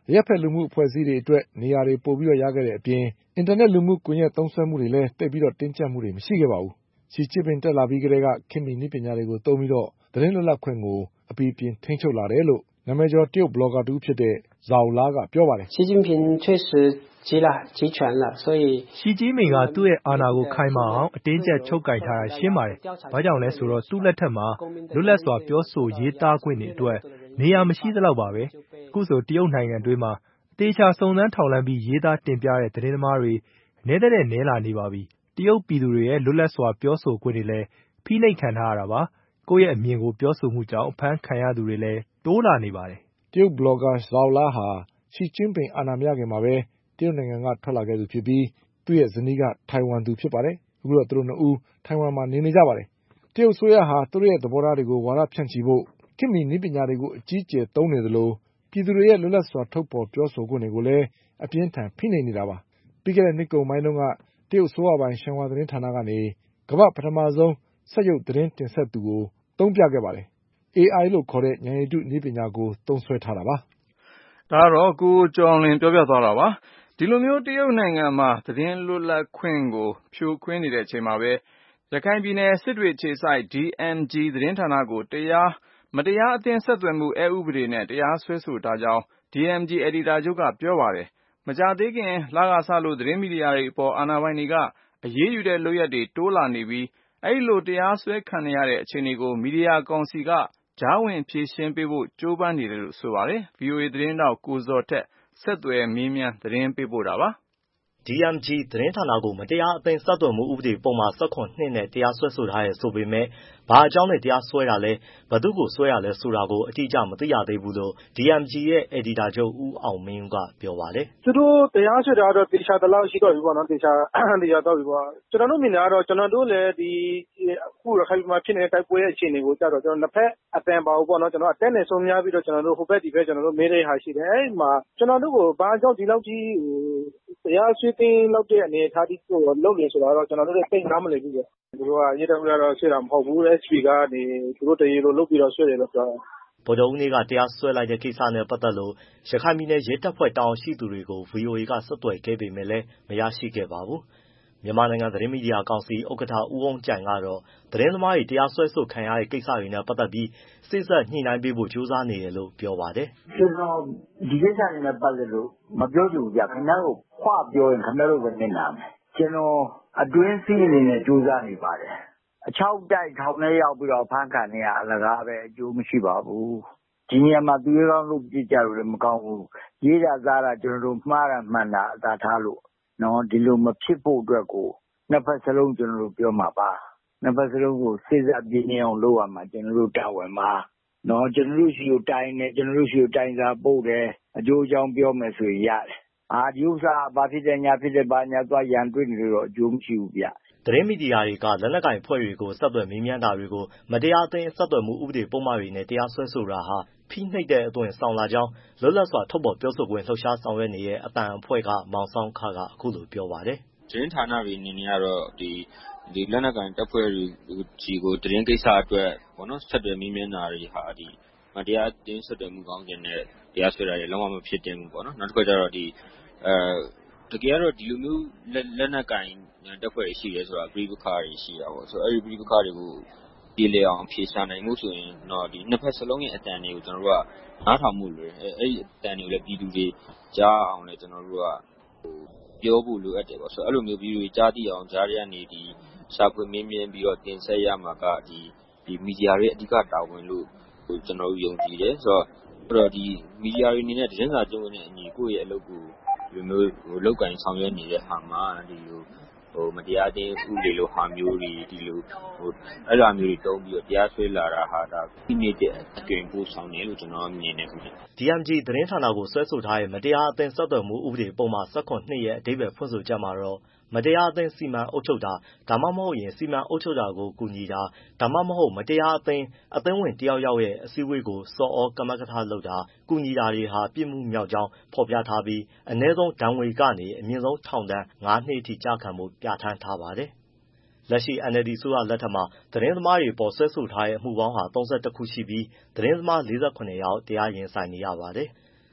ရပ်ဖက်လူမှုအဖွဲ့အစည်းတွေအတွက်နေရာတွေပို့ပြီးရခဲ့တဲ့အပြင်အင်တာနက်လူမှုကွန်ရက်သုံးစွဲမှုတွေလည်းတိတ်ပြီးတင်းကျပ်မှုတွေမရှိခဲ့ပါဘူး။ရှီကျင့်ပင်တက်လာပြီးကတည်းကခေတ်မီနည်းပညာတွေကိုသုံးပြီးသတင်းလွတ်လပ်ခွင့်ကိုအပီပြင်ထိန်းချုပ်လာတယ်လို့နာမည်ကျော်တရုတ်ဘလော့ဂါတဦးဖြစ်တဲ့ဇော်လာကပြောပါတယ်။ရှီကျင့်ပင်确实集了集权了所以ရှီကျင်းပင်ကသူ့ရဲ့အာဏာကိုခိုင်မာအောင်အတင်းကျပ်ချုပ်ကိုင်ထားတာရှင်းပါတယ်။ဘာကြောင့်လဲဆိုတော့သူ့လက်ထက်မှာလွတ်လပ်စွာပြောဆိုရေးသားခွင့်တွေအတွက်နေရာမရှိသလောက်ပါပဲ။အခုဆိုတရုတ်နိုင်ငံတွင်းမှာအသေးချာစုံစမ်းထောက်လှမ်းပြီးရေးသားတင်ပြတဲ့သတင်းသမားတွေနဲတဲ့နဲလာနေပါပြီ။တရုတ်ပြည်သူတွေရဲ့လွတ်လပ်စွာပြောဆိုခွင့်တွေလည်းဖိနှိပ်ခံထားရတာပါ။ကိုယ့်ရဲ့အမြင်ကိုပြောဆိုမှုကြောင့်အဖမ်းခံရသူတွေလည်းတိုးလာနေပါတယ်။တရုတ်ဘလော့ဂါဇော်လာဟာရှီကျင့်ပင်အာဏာမရခင်မှာပဲတရုတ်နိုင်ငံကထွက်လာခဲ့သူဖြစ်ပြီးသူ့ရဲ့ဇနီးကထိုင်ဝမ်သူဖြစ်ပါတယ်။အခုတော့သူတို့နှစ်ဦးထိုင်ဝမ်မှာနေနေကြပါတယ်။တရုတ်ဆိုရဟာသူတို့ရဲ့သဘောထားတွေကိုဝါဒဖြန့်ချီဖို့ခေတ်မီနည်းပညာတွေကိုအကြီးအကျယ်သုံးနေသလိုပြည်သူတွေရဲ့လွတ်လပ်စွာထုတ်ဖော်ပြောဆိုခွင့်တွေကိုလည်းအပြင်းထန်ဖိနှိပ်နေတာပါ။ပြီးခဲ့တဲ့နှစ်ကုန်ပိုင်းတုန်းကတရုတ်ဆိုရပိုင်ရှင်ဟွာသတင်းဌာနကနေကမ္ဘာပထမဆုံးစက်ရုပ်သတင်းတင်ဆက်သူကိုသုံးပြခဲ့ပါတယ်။ A I လို့ခေါ်တဲ့ဉာဏ်ရည်တုနည်းပညာကိုသုံးစွဲထားတာပါ။ဒါတော့ကိုကျော်လင်းပြောပြသွားတာပါ။ဒီလိုမျိုးတရုတ်နိုင်ငံမှာသတင်းလွတ်လပ်ခွင့်ကိုဖြိုခွင်းနေတဲ့အချိန်မှာပဲရခိုင်ပြည်နယ်စစ်တွေခြေဆိုင် D M G သတင်းဌာနကိုတရားမတရားအသင်းဆက်သွယ်မှုအက်ဥပဒေနဲ့တရားစွဲဆိုထားကြောင်း D M G အယ်ဒီတာချုပ်ကပြောပါတယ်။မကြာသေးခင်လကစလို့သတင်းမီဒီယာတွေအပေါ်အာဏာပိုင်တွေကအရေးယူတဲ့လုပ်ရက်တွေတိုးလာနေပြီးအဲဒီလိုတရားစွဲခံနေရတဲ့အခြေအနေကိုမီဒီယာကောင်စီကကြားဝင်ဖြေရှင်းပေးဖို့ကြိုးပမ်းနေတယ်လို့ဆိုပါတယ်။ V O A သတင်းတောက်ကိုဇော်ထက်ဆက်သွယ်မေးမြန်းသတင်းပေးပို့တာပါ။ D M G သတင်းဌာနကိုမတရားအသင်းဆက်သွယ်မှုဥပဒေပုံမှန်၁၇နှစ်နဲ့တရားစွဲဆိုထားရဲဆိုပေမဲ့ဘာအကြောင်းနဲ့တရားစွဲတာလဲဘယ်သူကိုစွဲရလဲဆိုတာကိုအတိအကျမသိရသေးဘူးလို့ D M G ရဲ့အယ်ဒီတာချုပ်ဦးအောင်မင်းဦးကပြောပါတယ်။သူတို့တရားစွဲတာတော့တေချာတလောက်ရှိတော့ပြီပေါ့နော်တေချာတေချာတော့ပြီပေါ့ကျွန်တော်တို့မြင်တာကတော့ကျွန်တော်တို့လည်းဒီအခုရခိုင်မှာဖြစ်နေတဲ့တိုက်ပွဲရဲ့အခြေအနေကိုကြတော့ကျွန်တော်နှစ်ဖက်အပင်ပါဘူးပေါ့နော်ကျွန်တော်အတက်နဲ့ဆုံးများပြီးတော့ကျွန်တော်တို့ဟိုဘက်ဒီဘက်ကျွန်တော်တို့မေးတဲ့ဟာရှိတယ်အဲ့မှာကျွန်တော်တို့ကိုဘာကြောင့်ဒီလောက်ကြီးတရားစွဲတင်လောက်တဲ့အနေအထားဒီကိုလုပ်နေဆိုတော့ကျွန်တော်တို့လည်းသိနားမလည်ဘူးပေါ့သူတို့ကရေးတော့ရတော့ဆွဲတာမဟုတ်ဘူး S P ကနေသူတို့တရေလိုလုပ်ပြီးတော့ဆွဲတယ်လို့ပြောဗုဒ္ဓဦးနေ့ကတရားစွဲလိုက်တဲ့ကိစ္စနဲ့ပတ်သက်လို့ရခိုင်ပြည်နယ်ရဲတပ်ဖွဲ့တာဝန်ရှိသူတွေကို V O A ကဆက်သွယ်ခဲ့ပေမဲ့လည်းမရရှိခဲ့ပါဘူး။မြန်မာနိုင်ငံသတင်းမီဒီယာကောင်စီဥက္ကဋ္ဌဦးအောင်ကြိုင်ကတော့သတင်းသမားတွေတရားစွဲဆိုခံရတဲ့ကိစ္စတွေနဲ့ပတ်သက်ပြီးစိတ်ဆက်ညှိနှိုင်းပေးဖို့ကြိုးစားနေတယ်လို့ပြောပါတယ်။ကျွန်တော်ဒီကိစ္စတွေနဲ့ပတ်သက်လို့မပြောချင်ဘူးဗျ။ခင်ဗျားတို့ခွပြောရင်ခင်ဗျားတို့ပဲနစ်နာမယ်။ကျွန်တော်အတွင်းစည်းအနေနဲ့ကြိုးစားနေပါတယ်။အချောက်တိုက်ထောင်ထဲရောက်ပြီးတော့ဖမ်းခံနေရအလကားပဲအကျိုးမရှိပါဘူး။ဒီနေရာမှာသူရဲကောင်းလုပ်ပြကြလို့လည်းမကောင်းဘူး။ရေးတာစားတာကျွန်တော်တို့မှားတာမှန်တာအသာထားလို့နော်ဒီလိုမဖြစ်ဖို့အတွက်ကိုနှစ်ဖက်စလုံးကျွန်တော်တို့ပြောမှာပါနှစ်ဖက်စလုံးကိုစိစပ်ပြင်းအောင်လုပ်ရမှာကျွန်တော်တို့တာဝန်ပါနော်ကျွန်တော်တို့ရှိကိုတိုင်းနေကျွန်တော်တို့ရှိကိုတိုင်းစားပို့တယ်အကျိုးအကြောင်းပြောမယ်ဆိုရင်ရတယ်အာဒီဥစ္စာဘာဖြစ်တယ်ညာဖြစ်တယ်ဘာညာသွားရန်တွေ့နေလို့အကျိုးမရှိဘူးဗျသတင်းမီဒီယာတွေကလက်နက်ကင်ဖွဲ့တွေကိုဆက်သွယ်မေးမြန်းတာတွေကိုမတရားအသင်းဆက်သွယ်မှုဥပဒေပုံမှန်တွေနဲ့တရားစွဲဆိုတာဟာဖိနှိပ်တဲ့အသွင်ဆောင်လာကြောင်းလွတ်လပ်စွာထုတ်ဖော်ပြောဆိုခွင့်လှုပ်ရှားဆောင်ရွက်နေတဲ့အတန်အဖွဲ့ကမောင်ဆောင်ခကအခုလိုပြောပါတယ်သတင်းဌာနတွေအနေနဲ့ကတော့ဒီဒီလက်နက်ကင်တပ်ဖွဲ့တွေကြီးကိုသတင်းကိစ္စအတွက်ပေါ့နော်ဆက်သွယ်မေးမြန်းတာတွေဟာဒီမတရားအသင်းဆက်သွယ်မှုကောင်းခြင်းနဲ့တရားစွဲတာတွေလုံးဝမဖြစ်တင်ဘူးပေါ့နော်နောက်တစ်ခါကျတော့ဒီအဲတကယ်တော့ဒီလိုမျိုးလက်နက်ကင်တပ်ဖွဲ့တွေရှိရဲဆိုတာပရိပခါတွေရှိတာပေါ့ဆိုတော့အဲ့ဒီပရိပခါတွေကိုပြည်လည်အောင်ဖြေရှာနိုင်မှုဆိုရင်တော့ဒီနှစ်ဖက်စလုံးရဲ့အတန်တွေကိုကျွန်တော်တို့ကနားထောင်မှုလိုတယ်အဲ့ဒီအတန်တွေကိုလည်းပြည်သူတွေကြားအောင်လည်းကျွန်တော်တို့ကဟိုပြောဖို့လိုအပ်တယ်ပေါ့ဆိုတော့အဲ့လိုမျိုးပြည်သူတွေကြားသိအောင်ကြားရနေဒီရှာဖွေမင်းမြင်ပြီးတော့တင်ဆက်ရမှာကဒီဒီမီဒီယာတွေအဓိကတာဝန်လို့ဟိုကျွန်တော်တို့ယုံကြည်တယ်ဆိုတော့အဲ့တော့ဒီမီဒီယာတွေအနေနဲ့သတင်းစာကျုံးနေအညီကိုယ့်ရဲ့အလုပ်ကိုဒီလိုမျိုးဟိုလောက်ကင်ဆောင်ရွက်နေတဲ့ဟာမှာဒီလိုဟိုမတရားတဲ့ဥပဒေလိုဟာမျိုးတွေဒီလိုဟိုအဲ့လိုမျိုးတွေတုံးပြီးတော့တရားစွဲလာတာဟာဒါဖိနှိပ်တဲ့အကြိမ်ပို့ဆောင်တယ်လို့ကျွန်တော်မြင်နေတယ် D M G သတင်းဌာနကိုဆွဲဆိုထားတဲ့မတရားအသင်းဆက်သွယ်မှုဥပဒေပုံမှန်၁၇နှစ်ရဲ့အဓိပ္ပာယ်ဖွင့်ဆိုချက်မှာတော့မတရားအသင်းစီမံအုပ်ချုပ်တာဒါမှမဟုတ်ရင်စီမံအုပ်ချုပ်တာကိုကူညီတာဒါမှမဟုတ်မတရားအသင်းအသင်းဝင်တယောက်ယောက်ရဲ့အစည်းအဝေးကိုစော်ဩကမကထလုပ်တာကူညီတာတွေဟာပြစ်မှုမြောက်ကြောင်းဖော်ပြထားပြီးအ ਨੇ ဆုံးဒဏ်ငွေကနေအမြင့်ဆုံးထောင်ဒဏ်၅နှစ်အထိကျခံမှုပြဋ္ဌာန်းထားပါတယ်လက်ရှိ N L D ဆိုရလက်ထက်မှာသတင်းသမားတွေပေါ်ဆွဲဆိုထားတဲ့အမှုပေါင်းဟာ၃၁ခုရှိပြီးသတင်းသမား၄၇ယောက်တရားရင်ဆိုင်နေရပါတယ်။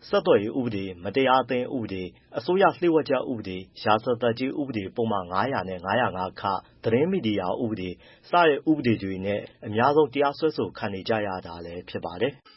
ဆက်သွယ်ရေးဥပဒေ၊ မတရားအသင်းဥပဒေ၊ အစိုးရလျှို့ဝှက်ချက်ဥပဒေ၊ ရာဇသတ်ကြီးဥပဒေပုဒ်မ ၅၀၀နဲ့ ၅၀၅ သတင်းမီဒီယာဥပဒေ စတဲ့ဥပဒေတွေနဲ့ အများဆုံးတရားစွဲဆိုခံနေကြရတာလည်း ဖြစ်ပါတယ်။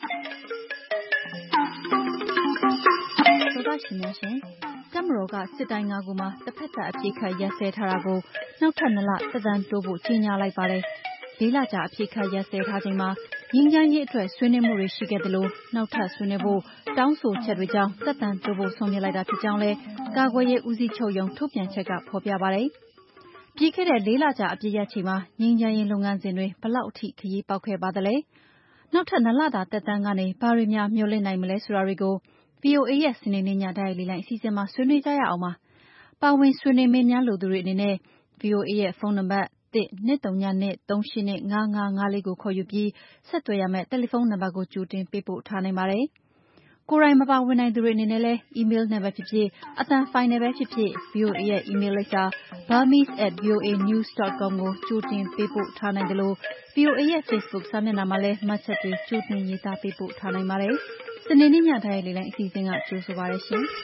သောတရှင်များရှင် တပ်မတော်က စစ်တိုင်း ငါးခုမှာ တစ်ဖက်သတ်အပစ်အခတ်ရပ်စဲထားတာကို နောက်ထပ် နှစ်လ သက်တမ်းတိုးဖို့ ကြေညာလိုက်ပါတယ်။ လေးလကြာအပစ်အခတ်ရပ်စဲထားချိန်မှာ ငြိမ်းချမ်းရေးအတွက်ဆွေးနွေးမှုတွေရှိခဲ့သလို နောက်ထပ်ဆွေးနွေးဖို့ တောင်းဆိုချက်တွေကြောင့် သက်တမ်းတိုးဖို့ ဆုံးဖြတ်လိုက်တာဖြစ်ကြောင်းလည်း ကာကွယ်ရေးဦးစီးချုပ်ရုံး ထုတ်ပြန်ချက်က ဖော်ပြပါတယ်။ ပြီးခဲ့တဲ့ လေးလကြာအပစ်ရပ်ချိန်မှာ ငြိမ်းချမ်းရေးလုပ်ငန်းစဉ်တွေ ဘယ်လောက်ထိ ခရီးပေါက်ခဲ့ပါသလဲ။ နောက်ထပ် နှစ်လတာသက်တမ်းကနေ ဘာတွေများ မျှော်လင့်နိုင်မလဲဆိုတာတွေကို ဗွီအိုအေရဲ့ စနေနေ့ည တိုက်ရိုက်လေ့လာအစီအစဉ်မှာ ဆွေးနွေးကြရအောင်ပါ။ ပါဝင်ဆွေးနွေးမေးမြန်းလိုသူတွေအနေနဲ့ ဗွီအိုအေရဲ့ဖုန်းနံပါတ် ၁ ၂၀၂ ၃၈၂ ၅၅၅၄ ကိုခေါ်ယူပြီး ဆက်သွယ်ရမယ့်တယ်လီဖုန်းနံပါတ်ကို ကြိုတင်ပေးပို့ထားနိုင်ပါတယ်။ ကိုယ်တိုင်မပါဝင်နိုင်သူတွေအနေနဲ့လည်း အီးမေးလ်နဲ့ပဲဖြစ်ဖြစ် အသံဖိုင်နဲ့ပဲဖြစ်ဖြစ် ဗွီအိုအေရဲ့အီးမေးလ်လိပ်စာ burmese at voanews dot com ကိုကြိုတင်ပေးပို့ထားနိုင်သလို ဗွီအိုအေရဲ့ဖေ့စ်ဘုတ်စာမျက်နှာမှာလည်း မှတ်ချက်တွေကြိုတင်ရေးသားပေးပို့ထားနိုင်ပါတယ်။ စနေနေ့ည တိုက်ရိုက်လေ့လာအစီအစဉ်က ကြိုဆိုပါရစေရှင်။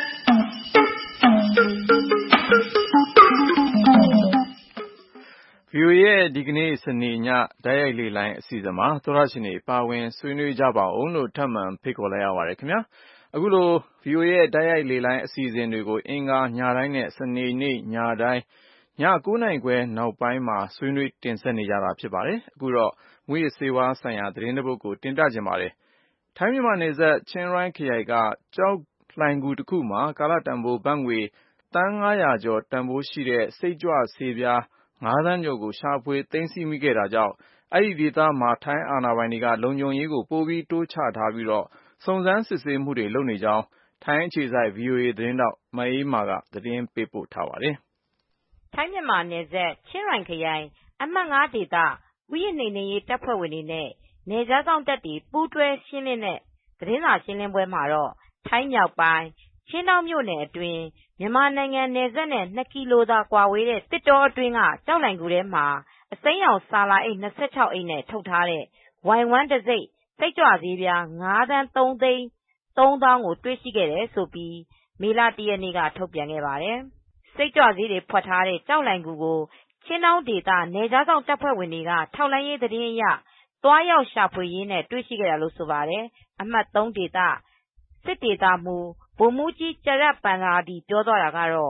ဗွီအိုအေရဲ့ဒီကနေ့စနေညတိုက်ရိုက်လေ့လာအစီအစဉ်မှာသောတရှင်တွေပါဝင်ဆွေးနွေးကြပါဦးလို့ထပ်မံဖိတ်ခေါ်လိုက်ရပါတယ်ခင်ဗျာ။အခုလို ဗွီအိုအေရဲ့တိုက်ရိုက်လေ့လာအစီအစဉ်တွေကို အင်္ဂါညတိုင်းနဲ့ စနေနေ့ညတိုင်း ည ကိုးနာရီခွဲနောက်ပိုင်းမှာဆွေးနွေးတင်ဆက်နေကြတာဖြစ်ပါတယ်။အခုတော့ မူးယစ်ဆေးဝါးဆိုင်ရာသတင်းတစ်ပုဒ်ကိုတင်ပြချင်ပါတယ်။ ထိုင်းမြန်မာနယ်စပ် ချင်းရိုင်ခရိုင်က ကျောက်လှိုဏ်ဂူတစ်ခုမှာ ကာလတန်ဖိုးဘတ်ငွေသန်းငါးရာကျော်တန်ဖိုးရှိတဲ့ စိတ်ကြွဆေးပြား ငါးသန်းကျော်ကို ရှာဖွေသိမ်းဆည်းမိခဲ့တာကြောင့် အဲဒီဒေသမှာ ထိုင်းအာဏာပိုင်တွေက လုံခြုံရေးကိုပိုပြီးတိုးချထားပြီး စုံစမ်းစစ်ဆေးမှုတွေလုပ်နေကြောင်း ထိုင်းအခြေစိုက် ဗွီအိုအေသတင်းထောက် မအေးအေးမာကသတင်းပေးပို့ထားပါတယ်။ ထိုင်းမြန်မာနယ်စပ် ချင်းရိုင်ခရိုင် အမှတ် ၅ ဒေသ မူးယစ်နှိမ်နင်းရေးတပ်ဖွဲ့တွေနဲ့ နယ်ခြားစောင့်တပ်တွေပူးတွဲရှင်းလင်းတဲ့သတင်းစာရှင်းလင်းပွဲမှာတော့ ထိုင်းမြောက်ပိုင်း ချင်းဒေါင်းမြို့နယ်အတွင်း မြန်မာနိုင်ငံနယ်စပ်နဲ့ ၂ ကီလိုသာကွာဝေးတဲ့ သစ်တောအတွင်းက ကျောက်လှိုဏ်ဂူထဲမှာ အစိမ်းရောင်ဆာလာအိတ် ၂၆ အိတ်နဲ့ ထုတ်ထားတဲ့ ဝိုင်ဝမ်တံဆိပ် စိတ်ကြွဆေး ငါးသန်း သုံးသိန်း သုံးသောင်းကို တွေ့ရှိခဲ့တယ်လို့ မေလ ၁ ရက်နေ့က ထုတ်ပြန်ခဲ့ပါတယ်။ စိတ်ကြွဆေးတွေဖွက်ထားတဲ့ ကျောက်လှိုဏ်ဂူကို ချင်းဒေါင်းဒေသ နယ်ခြားစောင့်တပ်ဖွဲ့တွေက ထောက်လှမ်းရေးသတင်းအရ သွားရောက်ရှာဖွေရင်းနဲ့ တွေ့ရှိခဲ့တာလို့ဆိုပါတယ်။ အမှတ် ၃ ဒေသ စစ်ဒေသမှူး ဗိုလ်မှူးကြီး ကျရတ်ပန်ရာဒီ ပြောသွားတာကတော့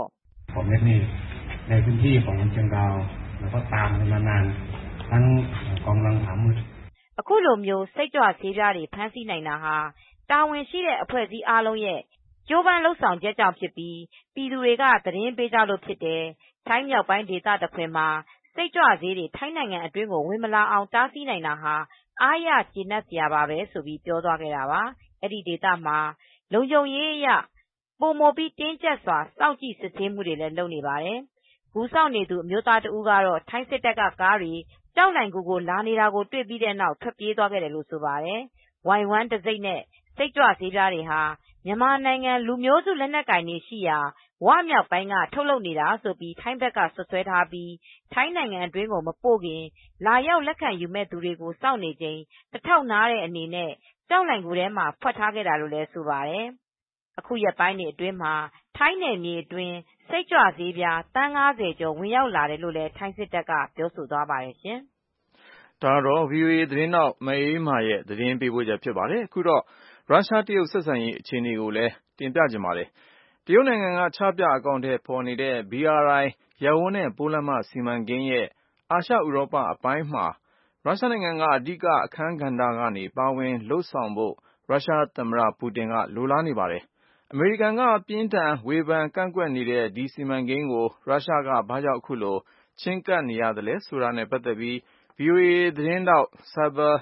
အခုလိုမျိုးစိတ်ကြွဆေးတွေဖမ်းဆီးနိုင်တာဟာ တာဝန်ရှိတဲ့အဖွဲ့အစည်းအားလုံးရဲ့ကြိုးပမ်းလုပ်ဆောင်ချက်ကြောင့်ဖြစ်ပြီး ပြည်သူတွေကသတင်းပေးကြလို့ဖြစ်တယ်။ ထိုင်းမြောက်ပိုင်းဒေသတခွင်မှာ စိတ်ကြွဆေးတွေ ထိုင်းနိုင်ငံအတွင်းကို ဝင်မလာအောင်တားဆီးနိုင်တာဟာ အားရကျေနပ်စရာပါပဲဆိုပြီး ပြောသွားခဲ့တာပါ။ အဲဒီဒေသမှာ လုံခြုံရေးအရ ပိုမိုတင်းကြပ်စွာ စောင့်ကြည့်စစ်ဆေးမှုတွေလုပ်နေပါတယ်။ ဂူစောင့်နေသူအမျိုးသားတဦးကတော့ ထိုင်းစစ်တပ်ကကားတွေ ကျောက်လှိုဏ်ဂူကိုလာနေတာကိုတွေ့ပြီးတဲ့နောက် ထွက်ပြေးသွားခဲ့တယ်လို့ဆိုပါတယ်။ ဝိုင်ဝမ်တံဆိပ်နဲ့ စိတ်ကြွဆေးတွေဟာ မြန်မာနိုင်ငံလူမျိုးစုလက်နက်ကိုင်တွေရှိရာ ဝမြောက်ပိုင်းက ထုတ်လုပ်နေတာလို့ ထိုင်းဘက်ကစွပ်စွဲထားပြီး ထိုင်းနိုင်ငံအတွင်းကိုမပို့ခင် လာရောက်လက်ခံယူမယ့်သူတွေကို စောင့်နေချိန် တထောက်နားတဲ့အနေနဲ့ ကျောက်လှိုဏ်ဂူထဲမှာဖွက်ထားခဲ့တာလို့လည်းဆိုပါတယ်။ အခုရက်ပိုင်းအတွင်းမှာ ထိုင်းနယ်မြေအတွင်း စိတ်ကြွဆေးပြား သန်း ၅၀ ကျော်ဝင်ရောက်လာတယ်လို့ ထိုင်းစစ်တပ်ကပြောဆိုသွားပါတယ်ရှင်။ဒါကတော့ ဗွီအိုအေသတင်းထောက် မအေးအေးမာရဲ့သတင်းပေးပို့ချက်ဖြစ်ပါတယ်။ အခုတော့ ရုရှား-တရုတ်ဆက်ဆံရေးအခြေအနေကိုလည်းတင်ပြချင်ပါတယ်။ တရုတ်နိုင်ငံကချပြအကောင်အထည်ဖေါ်နေတဲ့ ဘီ အာ အိုင် ရပ်ဝန်းနဲ့ပိုးလမ်းမစီမံကိန်းရဲ့ အာရှ-ဥရောပအပိုင်းမှာ ရုရှားနိုင်ငံက အဓိကအခန်းကဏ္ဍကနေ ပါဝင်လုပ်ဆောင်ဖို့ ရုရှားသမ္မတပူတင်က လိုလားနေပါတယ်။ အမေရိကန်က အပြင်းအထန်ဝေဖန်ကန့်ကွက်နေတဲ့ ဒီစီမံကိန်းကို ရုရှားက ဘာကြောင့်အခုလို ချဉ်းကပ်နေရသလဲဆိုတာနဲ့ပတ်သက်ပြီး ဗွီအိုအေသတင်းထောက် Saibal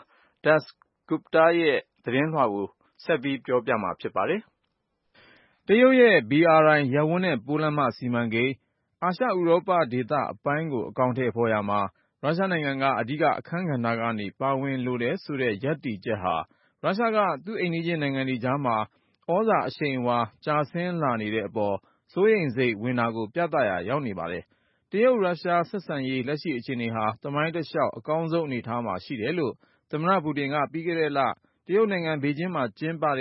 Dasgupta ရဲ့သတင်းလွှာကို ဆက်ပြီးပြောပြပါရစေ။ တရုတ်ရဲ့ ဘီ အာ အိုင် ရပ်ဝန်းနဲ့ပိုးလမ်းမစီမံကိန်း အာရှ-ဥရောပဒေသအပိုင်းကို အကောင်အထည်ဖေါ်ရာမှာ ရုရှားနိုင်ငံက အဓိကအခန်းကဏ္ဍကနေ ပါဝင်လိုတယ်ဆိုတဲ့ ရပ်တည်ချက်ဟာ ရုရှားက သူ့အိမ်နီးချင်းနိုင်ငံတွေကြားမှာ သြဇာအရှိန်အဝါကျဆင်းလာနေတဲ့အပေါ် စိုးရိမ်စိတ်ဝင်တာကို ပြသရာရောက်နေပါတယ်။ တရုတ်-ရုရှားဆက်ဆံရေးလက်ရှိအခြေအနေဟာ သမိုင်းတလျှောက်အကောင်းဆုံးအနေအထားမှာရှိတယ်လို့ သမ္မတပူတင်က ပြီးခဲ့တဲ့လ တရုတ်နိုင်ငံ ဘေဂျင်းမှာကျင်းပတဲ့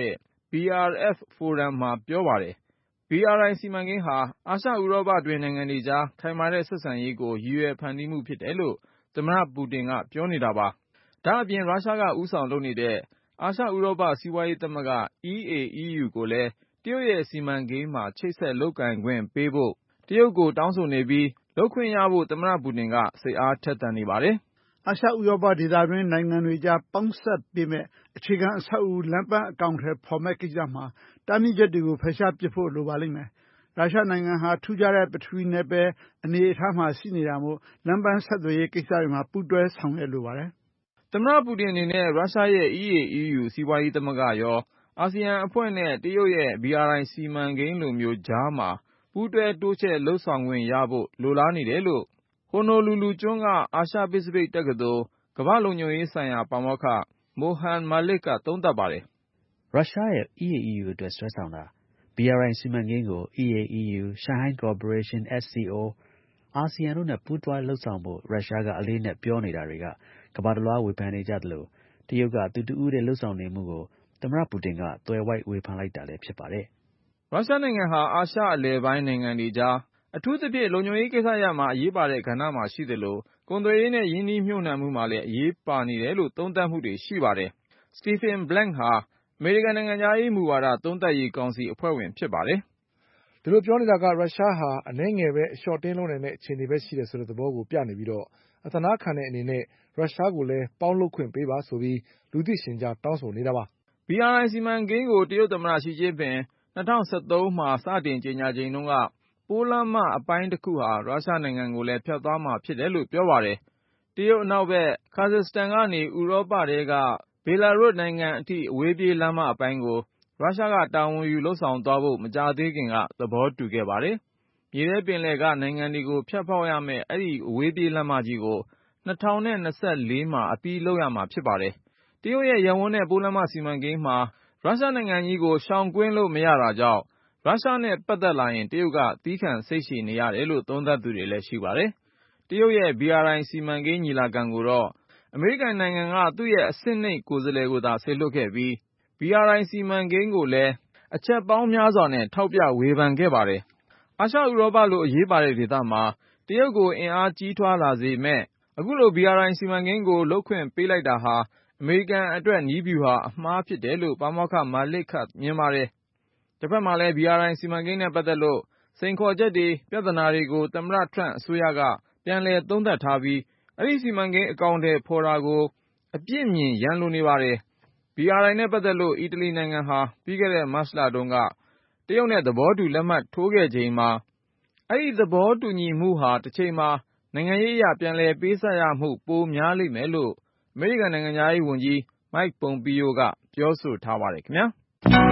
ဘီ အာร์ အက်ဖ် Forum မှာပြောပါတယ်။ ဘီ အာರ್ အိုင် စီမံကိန်းဟာ အာရှဥရောပတွင်းနိုင်ငံတွေကြား ခိုင်မာတဲ့ဆက်ဆံရေးကို ရည်ရွယ်ဖန်တီးမှုဖြစ်တယ်လို့ သမ္မတပူတင်ကပြောနေတာပါ။ ဒါ့အပြင် ရုရှားကဦးဆောင်လုပ်နေတဲ့ အာရှဥရောပစီးပွားရေးသမဂ္ဂ အီးအေအီးယူ ကိုလည်း တရုတ်ရဲ့စီမံကိန်းမှာ ချိတ်ဆက်လုပ်ကိုင်ခွင့်ပေးဖို့ တရုတ်ကိုတောင်းဆိုနေပြီး လုပ်ခွင့်ရဖို့ သမ္မတပူတင်က စိတ်အားထက်သန်နေပါတယ်။ အာရှဥရောပဒေသတွင်းနိုင်ငံတွေကြား ပေါင်းစပ်ပေးမယ့် အခြေခံအဆောက်အဦလမ်းပန်းအကောင်အထည်ဖော်မယ့်ကိစ္စမှာ တားမြစ်ချက်တွေကို ဖယ်ရှားပစ်ဖို့လိုပါလိမ့်မယ်။ ရုရှားနိုင်ငံဟာ ထူးခြားတဲ့ပထဝီနယ်ပယ်အနေအထားမှာရှိနေတာမို့ လမ်းပန်းဆက်သွယ်ရေးကိစ္စတွေမှာ ပူးတွဲဆောင်ရွက်လိုပါတယ်။ သမ္မတပူတင်အနေနဲ့ ရုရှားရဲ့ အီးအေအီးယူ စီးပွားရေးသမဂ္ဂရော အာဆီယံအဖွဲ့နဲ့ တရုတ်ရဲ့ ဘီ အာರ್ အိုင် စီမံကိန်းလိုမျိုးကြားမှာ ပူးတွဲတိုးချဲ့လုပ်ဆောင်ခွင့်ရဖို့ လိုလားနေတယ်လို့ ဟိုနိုလူလူကျွန်းက အာရှပစိဖိတ်တက္ကသိုလ် ကမ္ဘာ့လုံခြုံရေးဆိုင်ရာပါမောက္ခ မိုဟန်မာလစ်က သုံးသပ်ပါတယ်။ ရုရှားရဲ့ အီးအေအီးယူအတွက်ဆွဲဆောင်တာ ဘီ အာร์ အိုင် စီမံကိန်းကို အီးအေအီးယူ ရှန်ဟိုင်းကော်ပိုရေးရှင်း အက်ဖ် စီ အို အာဆီယံတို့နဲ့ပူးတွဲလုပ်ဆောင်ဖို့ ရုရှားကအလေးအနက်ပြောနေတာတွေက ကမ္ဘာတလွှားဝေဖန်နေကြသလို တရုတ်က သူတစ်ဦးတည်းလုပ်ဆောင်နေမှုကို သမ္မတပူတင်က သွယ်ဝိုက်ဝေဖန်လိုက်တာလည်းဖြစ်ပါတယ်။ ရုရှားနိုင်ငံဟာ အာရှအလယ်ပိုင်းနိုင်ငံတွေကြား အထူးသဖြင့် လုံခြုံရေးကိစ္စရပ်မှာ အရေးပါတဲ့ကဏ္ဍမှာရှိသလို ကုန်သွယ်ရေးနဲ့ရင်းနှီးမြှုပ်နှံမှုမှာလည်း အရေးပါနေတယ်လို့ သုံးသပ်မှုတွေရှိပါတယ်။ Stephen Blank ဟာ အမေရိကန်နိုင်ငံခြားရေးမူဝါဒသုံးသပ်ရေးကောင်စီအဖွဲ့ဝင်ဖြစ်ပါတယ်။ ဒီလိုပြောနေတာက ရုရှားဟာ အနည်းငယ်ပဲအလျှော့အတင်းလုပ်နိုင်တဲ့အခြေအနေပဲရှိတယ်ဆိုတဲ့သဘောကိုပြနေပြီးတော့ အသနားခံတဲ့အနေနဲ့ ရုရှားကိုလည်းပေါင်းလုပ်ခွင့်ပေးပါဆိုပြီး လူသိရှင်ကြားတောင်းဆိုနေတာပါ။ ဘီ အာร์ အိုင် စီမံကိန်းကို တရုတ်သမ္မတရှီကျင်းပင် ၂၀၁၃မှာစတင်ကြေညာချိန်တုန်းက ပိုးလမ်းမအပိုင်းတခုဟာ ရုရှားနိုင်ငံကိုလည်းဖြတ်သွားမှာဖြစ်တယ်လို့ပြောပါတယ်။ တရုတ်အနောက်ဘက် Kazakhstan ကနေ ဥရောပထဲက Belarus နိုင်ငံအထိအဝေးပြေးလမ်းမအပိုင်းကို ရုရှားကတာဝန်ယူလုပ်ဆောင်သွားဖို့ မကြာသေးခင်က သဘောတူခဲ့ပါတယ်။ မြေထဲပင်လယ်ကနိုင်ငံတွေကိုဖြတ်ဖေါက်ရမယ့် အဲဒီအဝေးပြေးလမ်းမကြီးကို ၂၀၂၄မှာအပြီးလုပ်ရမှာဖြစ်ပါတယ်။ တရုတ်ရဲ့ရပ်ဝန်းနဲ့ပိုးလမ်းမစီမံကိန်းမှာ ရုရှားနိုင်ငံကြီးကိုရှောင်ကွင်းလို့မရတာကြောင့် ရုရှားနဲ့ပတ်သက်လာရင် တရုတ်ကသည်းခံစိတ်ရှည်နေရတယ်လို့ သုံးသပ်သူတွေလည်းရှိပါတယ်။ တရုတ်ရဲ့ ဘီ အာร์ အိုင် စီမံကိန်းညီလာခံကိုတော့ အမေရိကန်နိုင်ငံက သူ့ရဲ့အဆင့်နိမ့်ကိုယ်စားလှယ်ကိုသာစေလွှတ်ခဲ့ပြီး ဘီ အာร์ အိုင် စီမံကိန်းကိုလည်း အချက်ပေါင်းများစွာနဲ့ထောက်ပြဝေဖန်ခဲ့ပါတယ်။ အာရှဥရောပလိုအရေးပါတဲ့ဒေသမှာ တရုတ်ကိုအင်အားကြီးထွားလာစေမယ့် အခုလို ဘီ အာร์ အိုင် စီမံကိန်းကိုလုပ်ခွင့်ပေးလိုက်တာဟာ အမေရိကန်အတွက် နည်းဗျူဟာအမှားဖြစ်တယ်လို့ ပါမောက္ခမာလစ်ကမြင်ပါတယ်။ တဖက်မှာလည်း ဘီ အာร์ အိုင် စီမံကိန်းနဲ့ပတ်သက်လို့ စိန်ခေါ်ချက်တွေ ပြဿနာတွေကို သမ္မတထရမ့်အစိုးရက ပြန်လည်သုံးသပ်ထားပြီး အဲဒီစီမံကိန်းအကောင်အထည်ဖော်တာကို အပြစ်မြင်ရန်လိုနေပါတယ်။ ဘီ အာร์ အိုင် နဲ့ပတ်သက်လို့ အီတလီနိုင်ငံဟာ ပြီးခဲ့တဲ့မတ်လတုန်းက တရုတ်နဲ့သဘောတူလက်မှတ်ထိုးခဲ့ချိန်မှာ အဲဒီသဘောတူညီမှုဟာ တချိန်မှာ နိုင်ငံရေးအရပြန်လည်ပေးဆပ်ရမှုပိုများလိမ့်မယ်လို့ အမေရိကန်နိုင်ငံခြားရေးဝန်ကြီး Mike Pompeo ကပြောဆိုထားပါတယ်ခင်ဗျာ။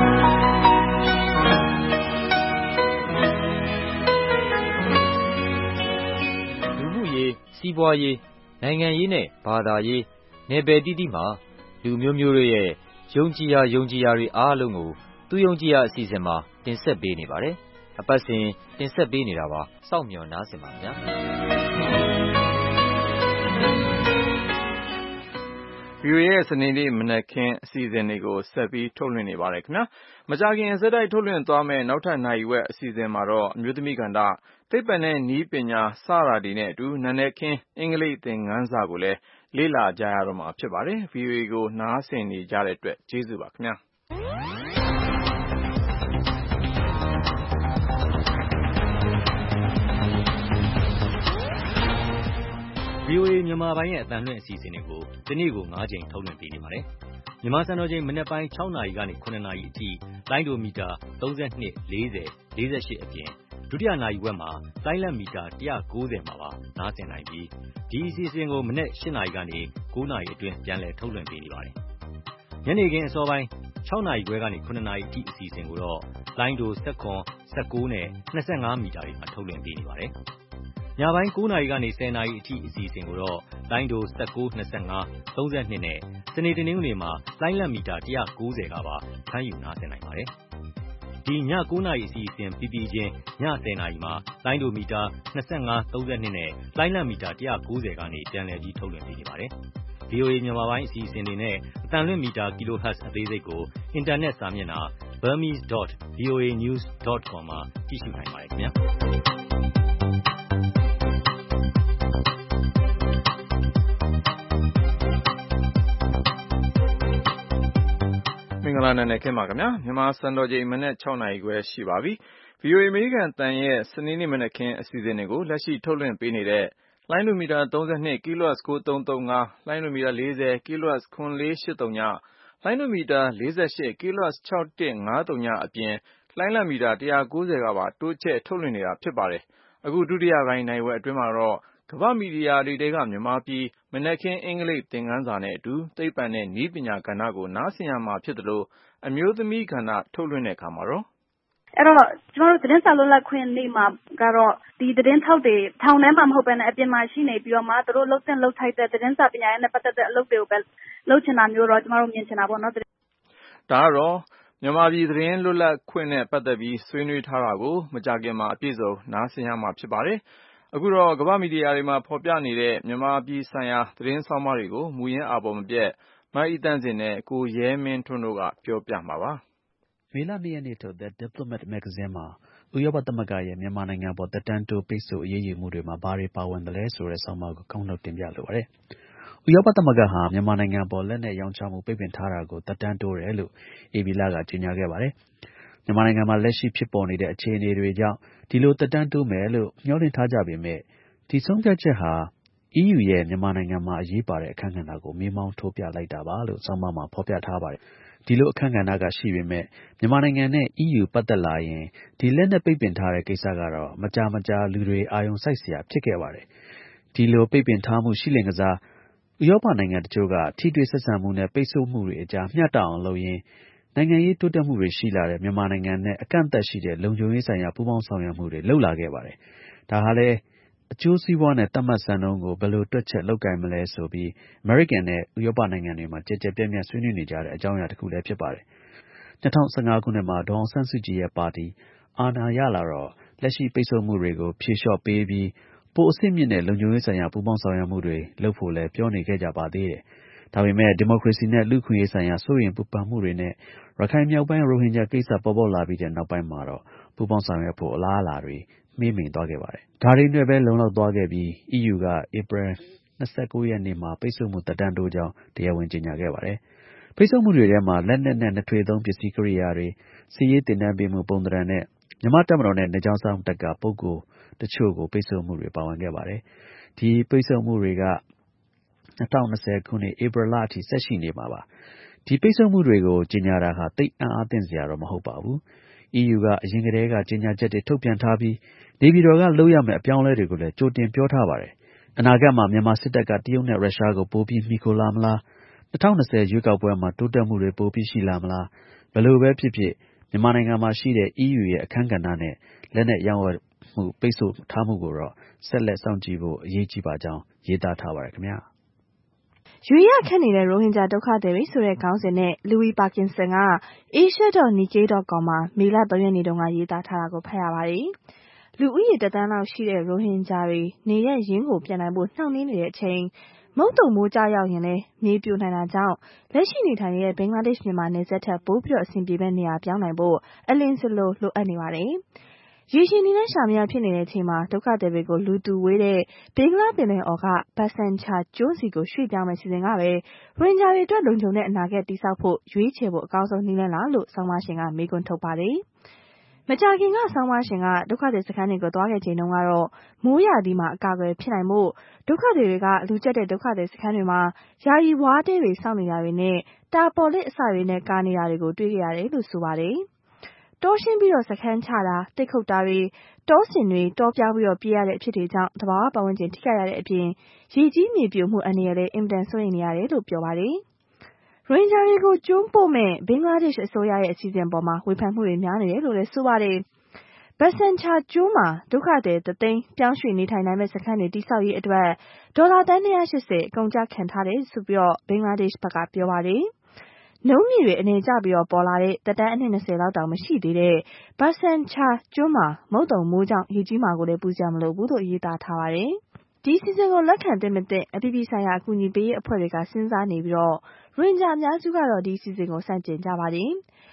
“လူမှုရေး၊ စီးပွားရေး၊ နိုင်ငံရေးနဲ့ဘာသာရေး နယ်ပယ်အသီးသီးမှာ လူအမျိုးမျိုးတို့ရဲ့ ယုံကြည်ရာယုံကြည်ရာတွေအားလုံးကို သူယုံကြည်ရာအစီအစဉ်မှာ တင်ဆက်ပေးနေပါတယ်။ အပတ်စဉ်တင်ဆက်ပေးနေတာပါ။ စောင့်မျှော်နားဆင်ပါခင်ဗျာ။” ဗွီအိုအေရဲ့စနေနေ့မနက်ခင်းအစီအစဉ်တွေကိုဆက်ပြီးထုတ်လွှင့်နေပါတယ်ခင်ဗျာ။ မကြာခင်ဆက်တိုက်ထုတ်လွှင့်သွားမယ့် နောက်ထပ်နာရီဝက်အစီအစဉ်မှာတော့ အမျိုးသမီးကဏ္ဍ၊ သိပ္ပံနဲ့နည်းပညာ စတာတွေနဲ့အတူ နံနက်ခင်းအင်္ဂလိပ်သင်ခန်းစာကိုလည်း လေ့လာကြရတော့မှာဖြစ်ပါတယ်။ ဗွီအိုအေကိုနားဆင်နေကြတဲ့အတွက်ကျေးဇူးပါခင်ဗျာ။ဗွီအိုအေမြန်မာပိုင်းရဲ့အသံလွှင့်အစီအစဉ်တွေကို တနေ့ကိုငါးကြိမ်ထုတ်လွှင့်ပေးနေပါတယ်။ မြန်မာစံတော်ချိန်မနက်ပိုင်းခြောက်နာရီကနေ ခုနစ်နာရီအထိလိုင်းဒိုမီတာသုံး၂၊ လေး၀၊ လေး၈ အပြင် ဒုတိယနာရီဝက်မှာလိုင်းလတ်မီတာ၁၉၀မှာပါနားဆင်နိုင်ပြီး ဒီအစီအစဉ်ကိုမနက်၈နာရီကနေကိုးနာရီအတွင်းပြန်လည်ထုတ်လွှင့်ပေးနေပါတယ်။ ညနေခင်းအစောပိုင်းခြောက်နာရီခွဲကနေခုနစ်နာရီအထိအစီအစဉ်ကိုတော့လိုင်းဒို၁၇၊ ၁၉နဲ့၂၅မီတာတွေမှာထုတ်လွှင့်ပေးနေပါတယ်။ ညပိုင်းကိုးနာရီကနေဆယ်နာရီအထိအစီအစဉ်ကိုတော့လိုင်းဒို၁၉၊ ၂၅၊ ၃၂နဲ့စနေတနင်္ဂနွေမှာလိုင်းလတ်မီတာ၁၉၀ကပါဖမ်းယူနားဆင်နိုင်ပါတယ်။ ဒီညကိုးနာရီအစီအစဉ်ပြီးပြီးချင်းညဆယ်နာရီမှာလိုင်းဒိုမီတာ၂၅၊ ၃၂နဲ့လိုင်းလတ်မီတာ၁၉၀ကနေပြန်လည်ပြီးထုတ်လွှင့်ပေးနေပါတယ်။ ဗွီအိုအေမြန်မာပိုင်းအစီအစဉ်တွေနဲ့အသံလွှင့်မီတာကီလိုဟတ်ဇ်အသေးစိတ်ကိုအင်တာနက်စာမျက်နှာ burmese dot v o a news dot com မှာကြည့်ရှုနိုင်ပါတယ်ခင်ဗျာမင်္ဂလာနံနက်ခင်းပါခင်ဗျာမြန်မာစံတော်ချိန်မနက်၆နာရီခွဲရှိပါပြီ ဗွီအိုအေ အမေရိကန်တန်ရဲ့စနေနေ့မနက်ခင်းအစီအစဉ်တွေကိုလက်ရှိထုတ်လွှင့်ပေးနေတဲ့လိုင်းလိုမီတာသုံး၂ kilohertz ၉၃၃၅ လိုင်းလိုမီတာ၄၀ kilohertz ၇၄၈၀ လိုင်းလိုမီတာ၄၈ kilohertz ၆၁၅၀ အပြင်လိုင်းလံမီတာ၁၉၀ကပါတိုးချဲ့ထုတ်လွှင့်နေတာဖြစ်ပါတယ်အခုဒုတိယပိုင်းနိုင်ဝက်အတွင်းမှာတော့ကမ္ဘာမီဒီယာတွေထဲကမြန်မာပြည်မနက်ခင်းအင်္ဂလိပ်သင်ခန်းစာနဲ့အတူသိပ္ပံနဲ့နည်းပညာကဏ္ဍကိုနားဆင်ရမှာဖြစ်သလိုအမျိုးသမီးကဏ္ဍထုတ်လွှင့်တဲ့အခါမှာတော့အဲ့တော့ကျမတို့သတင်းစာလွတ်လပ်ခွင့်နေ့မှာကတော့ဒီသတင်းထောက်တွေထောင်ထဲမှာမဟုတ်ဘဲနဲ့အပြင်မှာရှိနေပြီးတော့မှသူတို့လှုပ်တဲ့လှုပ်ထိုက်တဲ့သတင်းစာပညာရေးနဲ့ပတ်သက်တဲ့အလုပ်တွေကိုပဲလှုပ်ချင်တာမျိုးတော့ကျမတို့မြင်ချင်တာပေါ့နော်ဒါကတော့မြန်မာပြည်သတင်းလွတ်လပ်ခွင့်နဲ့ပတ်သက်ပြီးဆွေးနွေးထားတာကိုမကြခင်မှာအပြည့်စုံနားဆင်ရမှာဖြစ်ပါတယ်အခုတော့ကမ္ဘာမီဒီယာတွေမှာဖော်ပြနေတဲ့မြန်မာပြည်ဆိုင်ရာသတင်းဆောင်းပါးတွေကိုမူရင်းအာပေါ်မပြတ်မအီတန့်စင်နဲ့ကိုရဲမင်းထွန်းတို့ကပြောပြမှာပါမေလ၂ရက်နေ့ထုတ် The Diplomat မဂ္ဂဇင်းမှာဥရောပသမဂ္ဂရဲ့မြန်မာနိုင်ငံပေါ်သက်တမ်းတိုးပိတ်ဆို့အရေးယူမှုတွေမှာဘာတွေပါဝင်သလဲဆိုတဲ့ဆောင်းပါးကိုကောက်နှုတ်တင်ပြလိုပါတယ်ဥရောပသမဂ္ဂဟာမြန်မာနိုင်ငံပေါ်လက်နက်ရောင်းချမှုပိတ်ပင်ထားတာကိုသက်တမ်းတိုးတယ်လို့ဧပြီလကကြေညာခဲ့ပါတယ်မြန်မာနိုင်ငံမှာလက်ရှိဖြစ်ပေါ်နေတဲ့အခြေအနေတွေကြောင့်ဒီလိုသက်တမ်းတိုးမယ်လို့မျှော်လင့်ထားကြပေမဲ့ဒီဆုံးဖြတ်ချက်ဟာ E U ရဲ့မြန်မာနိုင်ငံမှာအရေးပါတဲ့အခန်းကဏ္ဍကိုမေးမောင်းထိုးပြလိုက်တာပါလို့ဆောင်းပါးမှာဖော်ပြထားပါတယ်ဒီလိုအခန်းကဏ္ဍကရှိပေမဲ့မြန်မာနိုင်ငံနဲ့ E U ပတ်သက်လာရင်ဒီလက်နက်ပိတ်ပင်ထားတဲ့ကိစ္စကတော့မကြာမကြာလူတွေအာရုံစိုက်စရာဖြစ်ခဲ့ပါတယ်ဒီလိုပိတ်ပင်ထားမှုရှိလင်ကစားဥရောပနိုင်ငံတချို့ကထိတွေ့ဆက်ဆံမှုနဲ့ပိတ်ဆို့မှုတွေအကြားမျှတအောင်လုပ်ရင်းနိုင်ငံရေးတိုးတက်မှုတွေရှိလာတဲ့မြန်မာနိုင်ငံနဲ့အကန့်အသတ်ရှိတဲ့လုံခြုံရေးဆိုင်ရာပူးပေါင်းဆောင်ရွက်မှုတွေလုပ်လာခဲ့ပါတယ်ဒါဟာလည်းအကျိုးစီးပွားနဲ့သတ်မှတ်စံနှုန်းကိုဘယ်လိုတွက်ချက်လုပ်ကိုင်မလဲဆိုပြီးအမေရိကန်နဲ့ဥရောပနိုင်ငံတွေမှာကြည်ကြဲပြန့်ပြန့်ဆွေးနွေးနေကြတဲ့အကြောင်းအရာတစ်ခုလည်းဖြစ်ပါတယ်၂၀၁၅ခုနှစ်မှာဒေါ်အောင်ဆန်းစုကြည်ရဲ့ပါတီအာဏာရလာတော့လက်ရှိပိတ်ဆို့မှုတွေကိုဖြေလျှော့ပေးပြီးပိုအဆင့်မြင့်တဲ့လုံခြုံရေးဆိုင်ရာပူးပေါင်းဆောင်ရွက်မှုတွေလုပ်ဖို့လည်းပြောနေခဲ့ကြပါသေးတယ်ဒါပေမဲ့ဒီမိုကရေစီနဲ့လူ့အခွင့်အရေးဆိုင်ရာစိုးရိမ်ပူပန်မှုတွေနဲ့ရခိုင်မြောက်ပိုင်းရိုဟင်ဂျာကိစ္စပေါ်ပေါက်လာပြီးတဲ့နောက်ပိုင်းမှာတော့ပူးပေါင်းဆောင်ရွက်ဖို့အလားအလာတွေမှေးမှိန်သွားခဲ့ပါတယ်ဒါတွေနဲ့ပဲလုံလောက်သွားခဲ့ပြီး E U ကဧပြီ၂၉ရက်နေ့မှာပိတ်ဆို့မှုသက်တမ်းတိုးကြောင်းတရားဝင်ကြေညာခဲ့ပါတယ်ပိတ်ဆို့မှုတွေထဲမှာလက်နက်နဲ့နှထွေသုံးပစ္စည်းကိရိယာတွေစစ်ရေးတင်တန်းပေးမှုပုံသဏ္ဍာန်နဲ့မြန်မာတပ်မတော်နဲ့နယ်ခြားစောင့်တပ်ကပုဂ္ဂိုလ်တချို့ကိုပိတ်ဆို့မှုတွေပါဝင်ခဲ့ပါတယ်ဒီပိတ်ဆို့မှုတွေက၂၀၂၀ခုနှစ်ဧပြီလအထိဆက်ရှိနေမှာပါဒီပိတ်ဆို့မှုတွေကိုကြေညာတာဟာသိပ်အံ့အားသင့်စရာတော့မဟုတ်ပါဘူးE U ကအရင်ကတည်းကကြေညာချက်တွေထုတ်ပြန်ထားပြီးနေပြည်တော်ကလုပ်ရမယ့်အပြောင်းအလဲတွေကိုလည်းကြိုတင်ပြောထားပါတယ်အနာဂတ်မှာမြန်မာစစ်တပ်ကတရုတ်နဲ့ရုရှားကိုပိုပြီးမှီခိုလာမလား၂၀၂၀ရွေးကောက်ပွဲမှာတိုးတက်မှုတွေပိုပြီးရှိလာမလားဘယ်လိုပဲဖြစ်ဖြစ်မြန်မာနိုင်ငံမှာရှိတဲ့ E U ရဲ့အခန်းကဏ္ဍနဲ့လက်နက်ရောင်းဝယ်မှုပိတ်ဆို့ထားမှုကိုတော့ဆက်လက်စောင့်ကြည့်ဖို့အရေးကြီးပါကြောင်းရေးသားထားပါတယ်ခင်ဗျာရွေးရခက်နေတဲ့ရိုဟင်ဂျာဒုက္ခသည်တွေဆိုတဲ့ခေါင်းစဉ်နဲ့ Louis Parkinson က asia dot nikkei dot com မှာမေလ၃ရက်နေ့တုန်းကရေးသားထားတာကိုဖတ်ရပါတယ်။လူဦးရေတစ်သန်းလောက်ရှိတဲ့ရိုဟင်ဂျာတွေနေရပ်ရင်းကိုပြန်နိုင်ဖို့နှောင့်နှေးနေတဲ့အချိန်မုတ်တုံမိုးကျရောက်ရင်လည်းမြေပြိုနိုင်တာကြောင့်လက်ရှိနေထိုင်နေတဲ့ဘင်္ဂလားဒေ့ရှ်မြန်မာနယ်စပ်ထက်ပိုပြီးအဆင်ပြေမဲ့နေရာပြောင်းနိုင်ဖို့အလင်းစလိုလိုအပ်နေပါတယ်။ရေရှည်နေတဲ့ရှာမရဖြစ်နေတဲ့အချိန်မှာဒုက္ခသည်တွေကိုလူတူဝေးတဲ့ဘင်္ဂလားပင်လယ်အော်ကဘတ်ဆန်ချာကျွန်းစီကိုရွှေ့ပြောင်းမဲ့စီစဉ်ကပဲရိုဟင်ဂျာတွေအတွက်လုံခြုံတဲ့အနာဂတ်တည်ဆောက်ဖို့ရွေးချယ်ဖို့အကောင်းဆုံးနည်းလမ်းလားလို့ဆောင်းပါးရှင်ကမေးခွန်းထုတ်ပါတယ်။မကြာခင်ကဆောင်းပါးရှင်ကဒုက္ခသည်စခန်းတွေကိုသွားခဲ့ချိန်တုန်းကတော့မိုးရာသီမှာအကာအကွယ်ဖြစ်နိုင်ဖို့ဒုက္ခသည်တွေကလူကျက်တဲ့ဒုက္ခသည်စခန်းတွေမှာယာယီဝါးတဲတွေစောင့်နေတာတွေနဲ့တာပေါ်လစ်အစတွေနဲ့ကာနေတာတွေကိုတွေ့ခဲ့ရတယ်လို့ဆိုပါတယ်။တောရှင်းပြီးတော့စခန်းချတာတိတ်ခုတ်တာတွေတောဆင်တွေတောပြောင်းပြီးတော့ပြေးရတဲ့အဖြစ်တွေကြောင့်တဘာဝပတ်ဝန်းကျင်ထိခိုက်ရတဲ့အပြင်ရေကြီးမြေပြိုမှုအန္တရာယ်လည်းအင်မတန်စိုးရိမ်နေရတယ်လို့ပြောပါတယ်။ရိုဟင်ဂျာတွေကိုကျွန်းပို့မဲ့ဘင်္ဂလားဒေ့ရှ်အစိုးရရဲ့အစီအစဉ်ပေါ်မှာဝေဖန်မှုတွေများနေတယ်လို့လည်းဆိုပါတယ်။ဘတ်ဆန်ချာကျွန်းမှာဒုက္ခသည်တသိန်းပြောင်းရွှေ့နေထိုင်နိုင်မဲ့စခန်းတွေတိစောက်ရေးအတွက်ဒေါ်လာသန်း၂၈၀အကုန်ကျခံထားတယ်ဆိုပြီးတော့ဘင်္ဂလားဒေ့ရှ်ဘက်ကပြောပါတယ်။နုံးမြေတွေအနေကျပြီးတော့ပေါ်လာတဲ့တက်တန်းအနှစ်၂၀လောက်တောင်မရှိသေးတဲ့ဘတ်ဆန်ချာကျွန်းမှာမုတ်တုံမိုးကြောင့်ရေကြီးမှာကိုလည်းပူစရာမလိုဘူးလို့ရေးသားထားပါတယ်။ဒီစီစဉ်ကိုလက်ခံသင့်မသင့်အပြည်ပြည်ဆိုင်ရာအကူအညီပေးရေးအဖွဲ့တွေကစဉ်းစားနေပြီးတော့ရိုဟင်ဂျာအများစုကတော့ဒီစီစဉ်ကိုဆန့်ကျင်ကြပါတယ်။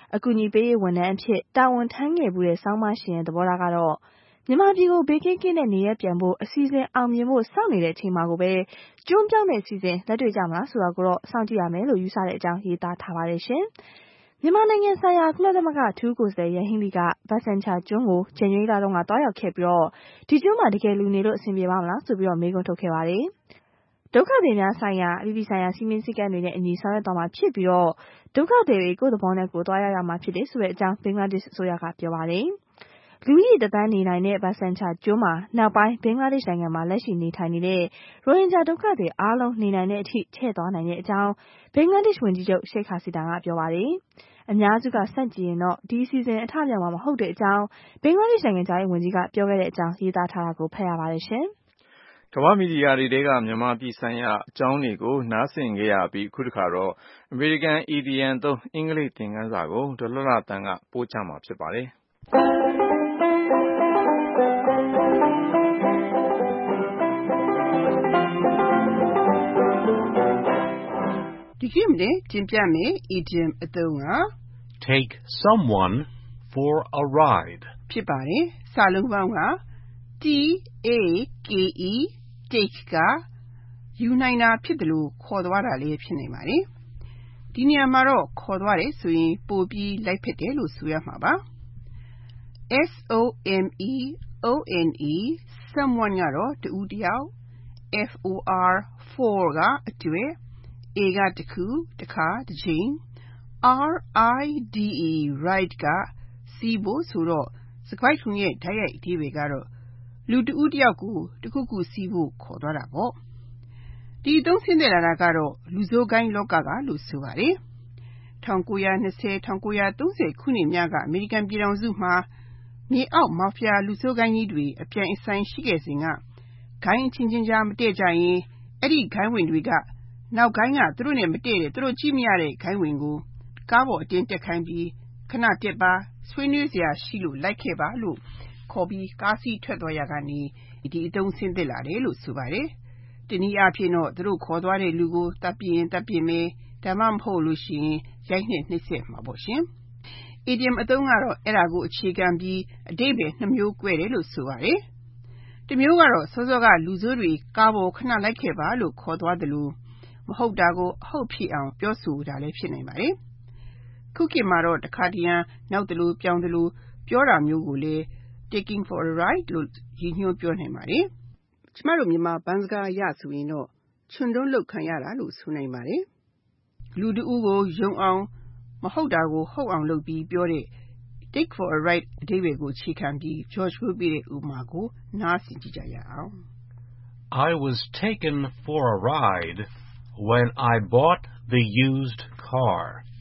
အကူအညီပေးရေးဝန်ထမ်းအဖြစ်တာဝန်ထမ်းခဲ့မှုတဲ့ဆောင်းပါးရှင်ရဲ့သဘောထားကတော့မြန်မာပြည်ကိုဘေးကင်းကင်းနဲ့နေရပြန်ဖို့အစီအစဉ်အောင်မြင်ဖို့စောင့်နေတဲ့အချိန်မှာကိုပဲကျွန်းပြောင်းတဲ့အစီအစဉ်လက်တွေ့ကြမလားဆိုတာကိုတော့စောင့်ကြည့်ရမယ်လို့ယူဆတဲ့အကြောင်းရေးသားထားပါတယ်ရှင်။မြန်မာနိုင်ငံဆိုင်ရာကုလသမဂ္ဂအထူးကိုယ်စားလှယ်ယန်ဟီလီကဘတ်ဆန်ချာကျွန်းကိုဇန်နဝါရီလတုန်းကတွားရောက်ခဲ့ပြီးတော့ဒီကျွန်းမှာတကယ်လူနေလို့အဆင်ပြေပါမလားဆိုပြီးတော့မေးခွန်းထုတ်ခဲ့ပါတယ်။ဒုက္ခသည်များဆိုင်ရာအပြည်ပြည်ဆိုင်ရာစီမင်းစည်းကမ်းတွေနဲ့အညီဆောင်ရွက်သွားမှာဖြစ်ပြီးတော့ဒုက္ခသည်တွေကိုယ်သဘောနဲ့ကိုယ်သွားရရမှာဖြစ်တယ်ဆိုတဲ့အကြောင်းဘင်္ဂလားဒေ့ရှ်အစိုးရကပြောပါတယ်။လူကြီးတသန်းနေနိုင်တဲ့ဘတ်ဆန်ချာကျွန်းမှာနောက်ပိုင်းဘင်္ဂလားဒေ့ရှ်နိုင်ငံမှာလက်ရှိနေထိုင်နေတဲ့ရိုဟင်ဂျာဒုက္ခသည်အားလုံးနေနိုင်တဲ့အထိချဲ့သွားနိုင်တဲ့အကြောင်းဘင်္ဂလားဒေ့ရှ်ဝန်ကြီးချုပ်ရှိတ်ဟာစီနာကပြောပါတယ်။အများစုကစန့်ကျင်ရင်တော့ဒီအစီအစဉ်အထမြောက်မှာမဟုတ်တဲ့အကြောင်းဘင်္ဂလားဒေ့ရှ်နိုင်ငံသားရေးဝန်ကြီးကပြောခဲ့တဲ့အကြောင်းရေးသားထားတာကိုဖတ်ရပါတယ်ရှင်။ကမ္ဘာမီဒီယာတွေကမြန်မာပြည်ဆိုင်ရာအကြောင်းတွေကိုနားဆင်ခဲ့ရပြီးခုတစ်ခါတော့အမေရိကန် E D M သုံးအင်္ဂလိပ်သင်ခန်းစာကိုဒေါ်လှလှတန်းကပို့ချမှာဖြစ်ပါတယ်။ဒီကနေ့တင်ပြမယ် idiom အသုံးက take someone for a ride ဖြစ်ပါတယ်။စာလုံးပေါင်းက T A K E take ကယူနိုင်တာဖြစ်တယ်လို့ခေါ်သွားတာလည်းဖြစ်နိုင်ပါတယ်။ဒီနေရာမှာတော့ခေါ်သွားတယ်ဆိုရင်ပို့ပြီးလိုက်ဖြစ်တယ်လို့ဆိုရမှာပါ။ S O M E O N E someone ကတော့တဦးတယောက် F O R for ကအတွေ့ A ကတခုတစ်ခါတစ်ချိန် R I D E ride ကစီးဖို့ဆိုတော့စကားထုံရဲ့တိုက်ရိုက်အဓိပ္ပာယ်ကတော့လူတဦးတယောက်ကိုတခုခုစီးဖို့ခေါ်သွားတာပေါ့ဒီအသုံးဆင်းသက်လာတာကတော့လူဆိုးကိုင်းလောကကလို့ဆိုပါတယ်၁၉၂၀ ၁၉၃၀ခုနှစ်များကအမေရိကန်ပြည်ထောင်စုမှာမြေအောက်မာဖီယာလူဆိုးကိုင်းကြီးတွေအပြိုင်အဆိုင်ရှိခဲ့စဉ်ကဂိုင်းချင်းချင်းကြားမတည့်ကြရင်အဲ့ဒီဂိုင်းဝင်တွေကနောက်ဂိုင်းကသူတို့နဲ့မတည့်တဲ့သူတို့ကြည့်မရတဲ့ဂိုင်းဝင်ကိုကားပေါ်အတင်းတက်ခိုင်းပြီးခဏတက်ပါဆွေးနွေးစရာရှိလို့လိုက်ခဲ့ပါလို့ခေါ်ပြီးကားစီးထွက်သွားရကနေဒီအတုံးဆင်းသက်လာတယ်လို့ဆိုပါတယ်။တနည်းအားဖြင့်တော့သူတို့ခေါ်သွားတဲ့လူကိုတပ်ပြင်းတပ်ပြင်းမယ်ဒါမှမဟုတ်လို့ရှိရင်ရိုက်နှက်နှိပ်စက်မှာပေါ့ရှင်။ idiom အသုံးကတော့အဲ့ဒါကိုအခြေခံပြီးအဓိပ္ပာယ်နှစ်မျိုး꿰တယ်လို့ဆိုပါတယ်။တစ်မျိုးကတော့စောစောကလူဆိုးတွေကားပေါ်ခဏလိုက်ခဲ့ပါလို့ခေါ်သွားတယ်လို့မဟုတ်တာကိုအဟုတ်ဖြစ်အောင်ပြောဆိုတာလည်းဖြစ်နိုင်ပါတယ်။ခုခေတ်မှာတော့တခါတရံနောက်တလူပြောင်းတလူပြောတာမျိုးကိုလေ taking for a ride လို့ရည်ညွှန်းပြောနိုင်ပါတယ်။ကျမတို့မြန်မာဘန်းစကားအရဆိုရင်တော့ချွန်တွန်းလောက်ခံရတာလို့ဆိုနိုင်ပါတယ်။လူတဦးကိုယုံအောင်မဟုတ်တာကိုဟုတ်အောင်လုပ်ပြီးပြောတဲ့ take for a ride အဓိပ္ပာယ်ကိုခြေခံပြီး George ကိုပြတဲ့ဥပမာကိုနားဆင်ကြည့်ကြရအောင်။ I was taken for a ride when I bought the used car.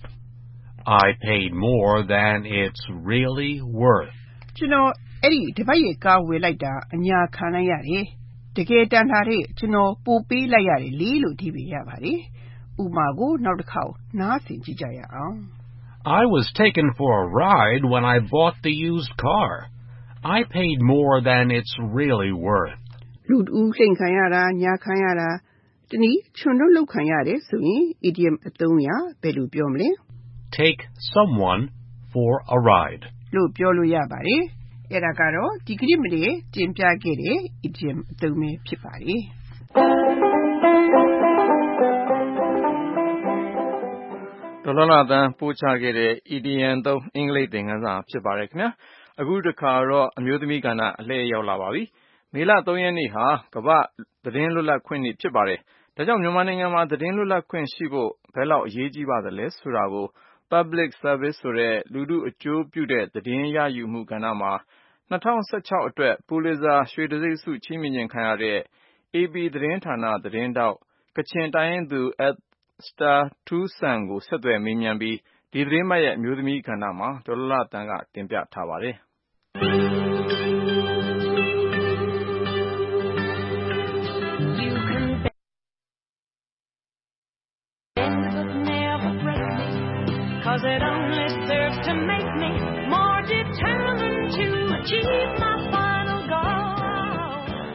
I paid more than it's really worth. ကျွန်တော်အဲ့ဒီတပတ်ရဲ့ကားဝယ်လိုက်တာအညာခံလိုက်ရတယ်။တကယ်တန်တာတဲ့ကျွန်တော်ပိုပေးလိုက်ရတယ်လေလို့ဒီပြရပါတယ်။ဥပမာကိုနောက်တစ်ခေါက်နားဆင်ကြည့်ကြရအောင် I was taken for a ride when I bought the used car. I paid more than it's really worth. လူတူးလှိမ်ခံရတာညာခံရတာတနည်းချွန်တော့လောက်ခံရတယ်ဆိုရင် idiom အသုံးရဘယ်လိုပြောမလဲ Take someone for a ride လို့ပြောလို့ရပါတယ်အဲ့ဒါကတော့ဒီကနေ့မနေ့တင်ပြခဲ့တဲ့ idiom အသုံးပဲဖြစ်ပါတယ်ဒေါ်လာလာတန်းပို့ချခဲ့တဲ့ idiom သုံးအင်္ဂလိပ်သင်ခန်းစာဖြစ်ပါတယ်ခင်ဗျာအခုတစ်ခါတော့အမျိုးသမီးကဏ္ဍအလှည့်ရောက်လာပါပြီမေလသုံးရက်နေ့ဟာကမ္ဘာသတင်းလွတ်လပ်ခွင့်နေ့ဖြစ်ပါတယ်ဒါကြောင့်မြန်မာနိုင်ငံမှာသတင်းလွတ်လပ်ခွင့်ရှိဖို့ဘယ်လောက်အရေးကြီးပါသလဲဆိုတာကို Public Service ဆိုတဲ့လူထုအကျိုးပြုတဲ့သတင်းရယူမှုကဏ္ဍမှာ၂၀၁၆အတွက်ပူလစ်ဇာရွှေတံဆိပ်ဆုချီးမြှင့်ခြင်းခံရတဲ့ A P သတင်းဌာနသတင်းထောက်ကချင်တိုင်းရင်းသူ Esther Tuason ကိုဆက်သွယ်မေးမြန်းပြီးဒီသတင်းပတ်ရဲ့အမျိုးသမီးကဏ္ဍမှာဒေါ်လာလာတန်းကတင်ပြထားပါတယ် It only serves to make me more determined to achieve my final goal.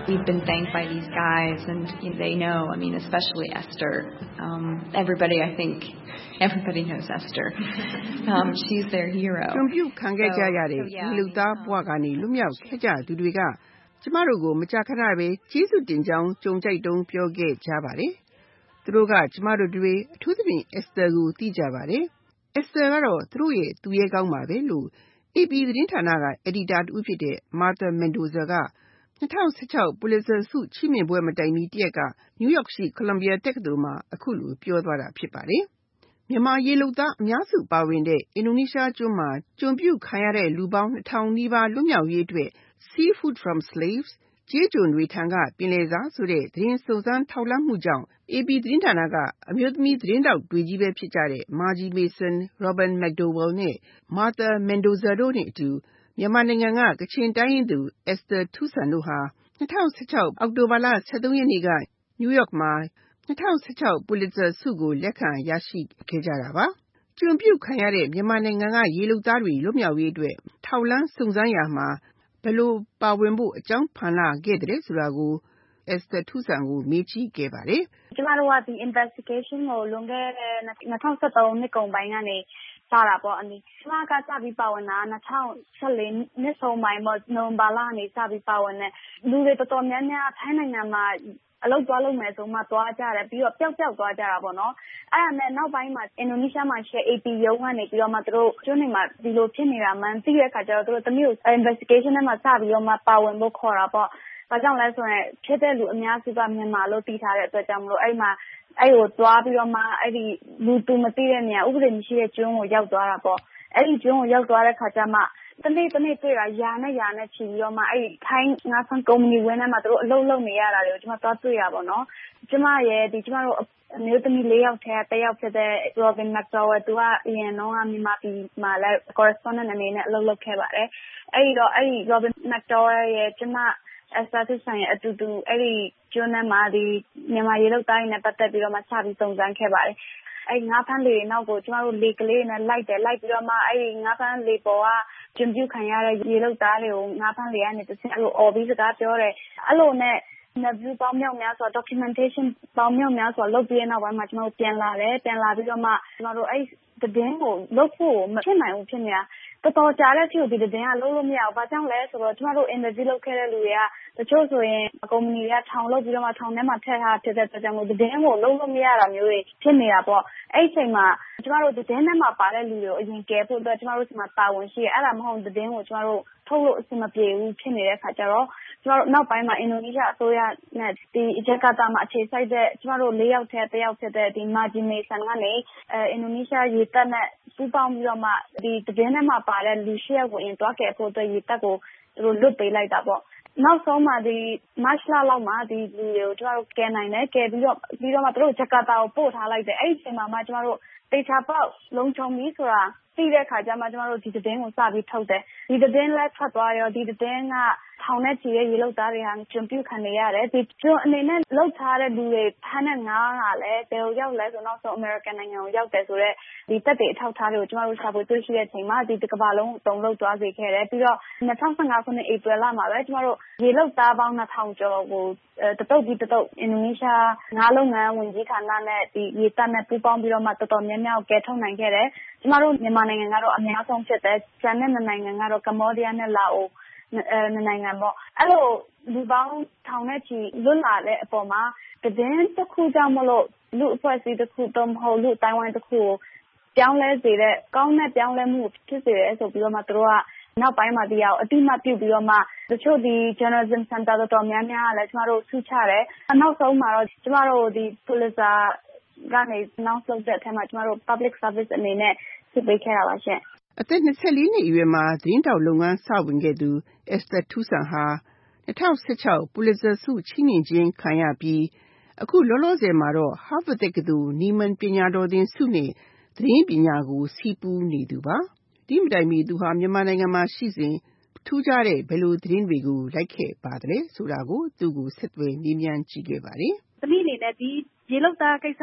We've been thanked by these guys, and you know, they know. I mean, especially Esther. Um, everybody, I think, everybody knows Esther. Um, she's their hero. ကျွန်ပြုခံခဲ့ကြရတဲ့ဒီလူသားဘဝကနေလွတ်မြောက်ခဲ့ကြသူတွေကကျမတို့ကိုမကြာခဏပဲကျေးဇူးတင်ကြောင်းကြုံကြိုက်တုံးပြောခဲ့ကြပါတယ်။သူတို့ကကျမတို့တွေအထူးသဖြင့် Esther ကိုသိကြပါတယ်။ Esther ကတော့သူတို့ရဲ့သူရဲကောင်းပါပဲလို့ A P သတင်းဌာနက editor တူဖြစ်တဲ့ Martha Mendoza က၂၀၁၆ Pulitzer ဆုချီးမြှင့်ပွဲမတိုင်မီတရက်က New York ရှိ Columbia တက္ကသိုလ်မှာအခုလိုပြောသွားတာဖြစ်ပါတယ်။မြန်မာရေလုပ်သားအများစုပါဝင်တဲ့အင်ဒိုနီးရှားကျွန်းမှာကျွန်ပြုခံရတဲ့လူပေါင်း၂ထောင်နီးပါးလွတ်မြောက်ရေးအတွက် Seafood from Slaves ကြေးကျွန်တွေထံကပင်လယ်စာဆိုတဲ့သတင်းစုံစမ်းထောက်လှမ်းမှုကြောင့် A P သတင်းဌာနကအမျိုးသမီးသတင်းတောက်တွေကြီးပဲဖြစ်ကြတဲ့ Margie Mason, Robin McDowell နဲ့ Martha Mendoza တို့နဲ့အတူမြန်မာနိုင်ငံကကချင်တိုင်းရင်းသူ Esther Tucson တို့ဟာ၂၀၁၆အောက်တိုဘာလ၁၃ရက်နေ့က New York မှာ၂၀၁၆ Pulitzer ဆုကိုလက်ခံရရှိခဲ့ကြတာပါ။ကျွန်ပြုခံရတဲ့မြန်မာနိုင်ငံကရေလုပ်သားတွေလွတ်မြောက်ရေးအတွက်ထောက်လှမ်းစုံစမ်းရာမှာဘယ်လိုပါဝင်ဖို့အကြောင်းဖန်လာခဲ့တယ်ဆိုတာကို Esther Tucson ကိုမေးကြည့်ခဲ့ပါတယ်။ကျမတို့ကဒီ investigation ကိုလွန်ခဲ့တဲ့၂၀၁၃နှစ်ကုန်ပိုင်းကနေစတာပေါ့အနီကျမကစပြီးပါဝင်တာ၂၀၁၄နှစ်ဆုံးပိုင်းပေါ့နိုဝင်ဘာလကနေစပြီးပါဝင်တဲ့လူတွေတော်တော်များများထိုင်းနိုင်ငံမှာအလုပ်သွားလုပ်မယ်ဆိုမှသွားကြတယ်ပြီးတော့ပျောက်ပျောက်သွားကြတာပေါ့နော်အဲ့ဒါနဲ့နောက်ပိုင်းမှာအင်ဒိုနီးရှားမှာရှိတဲ့ A P ရုံးကနေပြီးတော့မှသူတို့ကျွန်းနေမှာဒီလိုဖြစ်နေတာမှန်သိတဲ့အခါကျတော့သူတို့တမျိုး investigation နဲ့မှစပြီးတော့မှပါဝင်ဖို့ခေါ်တာပေါ့ဘာကြောင့်လဲဆိုရင်ဖြစ်တဲ့လူအများစုကမြန်မာလို့သိထားတဲ့အတွက်ကြောင့်မလို့အဲ့မှာအဲ့ကိုသွားပြီးတော့မှအဲ့ဒီလူသူမသိတဲ့နေရာဥပဒေမရှိတဲ့ကျွန်းကိုရောက်သွားတာပေါ့အဲ့ဒီကျွန်းကိုရောက်သွားတဲ့ခါကျမှတနေ့တနေ့တွေ့တာယာနဲ့ယာနဲ့ချီပြီးတော့မှအဲ့ဒီထိုင်းငါးဖမ်းကုမ္ပဏီဝင်းထဲမှာသူတို့အလုပ်လုပ်နေရတာတွေကိုကျွန်မသွားတွေ့ရပါတော့ကျွန်မရဲ့ဒီကျွန်မတို့အမျိုးသမီးလေးယောက်ထဲတစ်ယောက်ဖြစ်တဲ့ Robin McDowell သူကအရင်တော့မြန်မာပြည်မှာလည်း correspondent အနေနဲ့အလုပ်လုပ်ခဲ့ပါတယ်အဲ့ဒီတော့အဲ့ဒီ Robin McDowell ရဲ့ကျွန်မEsther Tucson ရဲ့အတူတူအဲ့ဒီကျွန်းထဲမှာဒီမြန်မာရေလုပ်သားတွေနဲ့ပတ်သက်ပြီးတော့မှစပြီးစုံစမ်းခဲ့ပါတယ်အဲ့ငါးဖမ်းလေနောက်ကိုကျမတို့လေကလေးနဲ့လိုက်တယ်လိုက်ပြီးတော့မှအဲ့ငါးဖမ်းလေပေါ်ကကျွန်းပြုခံရတဲ့ရေလုပ်သားတွေကိုငါးဖမ်းလေကနေတစ်ဆင့်အဲ့လိုအော်ပြီးစကားပြောတယ်အဲ့လိုနဲ့ interview ပေါင်းမြောက်များစွာ documentation ပေါင်းမြောက်များစွာလုပ်ပြီးတဲ့နောက်ပိုင်းမှာကျမတို့ပြန်လာတယ်ပြန်လာပြီးတော့မှကျမတို့အဲ့သတင်းကိုလုပ်ဖို့မဖြစ်နိုင်ဘူးဖြစ်နေတာတော်တော်ကြာတဲ့အထိဒီသတင်းကလုပ်လို့မရဘူးဘာကြောင့်လဲဆိုတော့ကျမတို့ interview လုပ်ခဲ့တဲ့လူတွေကတချို့ဆိုရင်ကုမ္ပဏီတွေကထောင်လုပ်ပြီးတော့မှထောင်ထဲမှာထည့်ထားဖြစ်တဲ့အတွက်ကြောင့်မို့သတင်းကိုလုပ်လို့မရတာမျိုးတွေဖြစ်နေတာပေါ့အဲ့ဒီအချိန်မှာကျမတို့သတင်းထဲမှာပါတဲ့လူတွေကိုအရင်ကယ်ဖို့အတွက်ကျမတို့ဒီမှာတာဝန်ရှိတယ်အဲ့ဒါမဟုတ်သတင်းကိုကျမတို့ထုတ်လို့အဆင်မပြေဘူးဖြစ်နေတဲ့အခါကျတော့ကျမတို့နောက်ပိုင်းမှာအင်ဒိုနီးရှားအစိုးရနဲ့ဒီဂျကာတာမှာအခြေစိုက်တဲ့ကျမတို့၄ယောက်ထဲတစ်ယောက်ဖြစ်တဲ့ဒီ Margie Mason ကနေအဲအင်ဒိုနီးရှားရေတပ်နဲ့ပူးပေါင်းပြီးတော့မှဒီသတင်းထဲမှာပါတဲ့လူရှစ်ယောက်ကိုအရင်တွားကယ်ဖို့အတွက်ရေတပ်ကိုသူတို့လွတ်ပေးလိုက်တာပေါ့နောက်ဆုံးမှာဒီမတ်လလောက်မှာဒီလူတွေကိုကျမတို့ကယ်နိုင်တယ်ကယ်ပြီးတော့ပြီးတော့မှသူတို့ဂျကာတာကိုပို့ထားလိုက်တယ်အဲ့ဒီအချိန်မှာမှကျမတို့တေချာပေါက်လုံးချုံပြီးဆိုတာသိတဲ့ခါကျမှကျမတို့ဒီသတင်းကိုစပြီးထုတ်တယ်ဒီသတင်းလက်ထွက်သွားရောဒီသတင်းကထောင်နဲ့ချီတဲ့ရေလုပ်သားတွေဟာကျွန်ပြုခံနေရတယ်ဒီကျွန်အနေနဲ့လောက်ထားတဲ့လူတွေဖမ်းတဲ့ငါးကလည်းဘယ်ကိုရောက်လဲဆိုတော့ဆိုအမေရိကန်နိုင်ငံကိုရောက်တယ်ဆိုတော့ဒီတက်တွေအထောက်ထားတွေကိုကျမတို့ရှာဖွေတွေ့ရှိတဲ့အချိန်မှာဒီတစ်ကမ္ဘာလုံးတုံ့လောက်သွားစေခဲ့တယ်ပြီးတော့၂၀၁၅ခုနှစ်ဧပြီလမှာပဲကျမတို့ရေလုပ်သားပေါင်း၂ထောင်ကျော်ကိုတတုတ်ပြီးတတုတ်အင်ဒိုနီးရှားငါးလုပ်ငန်းဝင်ကြီးဌာနနဲ့ဒီရေတပ်နဲ့ပူးပေါင်းပြီးတော့မှတော်တော်များများကိုကယ်ထုတ်နိုင်ခဲ့တယ်ကျမတို့မြန်မာနိုင်ငံကတော့အများဆုံးဖြစ်တယ်ကျန်တဲ့နိုင်ငံကတော့ကမ္ဘောဒီးယားနဲ့လာအိုအဲနိုင်ငံပေါ့အဲ့လိုလူပေါင်းထောင်နဲ့ချီလွတ်လာတဲ့အပေါ်မှာသတင်းတစ်ခုကြောင့်မလို့လူအဖွဲ့အစည်းတစ်ခုတော့မဟုတ်လူတိုင်းဝိုင်းတစ်ခုကိုပြောင်းလဲစေတဲ့ကောင်းတဲ့ပြောင်းလဲမှုဖြစ်စေတယ်ဆိုပြီးတော့မှသူတို့ကနောက်ပိုင်းမှာတရားကိုအတိမတ်ပြုပြီးတော့မှတချို့ဒီ journalism center တော်များများကလည်းကျမတို့ဆူချတယ်နောက်ဆုံးမှာတော့ကျမတို့ဒီ Pulitzer ကနေ announce လုပ်တဲ့အထက်မှာကျမတို့ public service အနေနဲ့စစ်ပေးခဲ့တာပါရှင့်အသက်၂၄နှစ်အရွယ်မှာသတင်းတောက်လုပ်ငန်းစဝင်ခဲ့သူ Esther Tucson ဟာ၂၀၁၆ Pulitzer ဆုချီးမြှင့်ခြင်းခံရပြီးအခုလောလောဆယ်မှာတော့ Harvard တက္ကသိုလ် Nieman ပညာတော်သင်ဆုနဲ့သတင်းပညာကိုဆည်းပူးနေသူပါဒီမတိုင်မီသူဟာမြန်မာနိုင်ငံမှာရှိစဉ်ထူးခြားတဲ့ဘယ်လိုသတင်းတွေကိုလိုက်ခဲ့ပါသလဲဆိုတာကိုသူ့ကိုဆက်သွယ်မေးမြန်းကြည့်ခဲ့ပါတယ်သမီးအနေနဲ့ဒီရေလုပ်သားကိစ္စ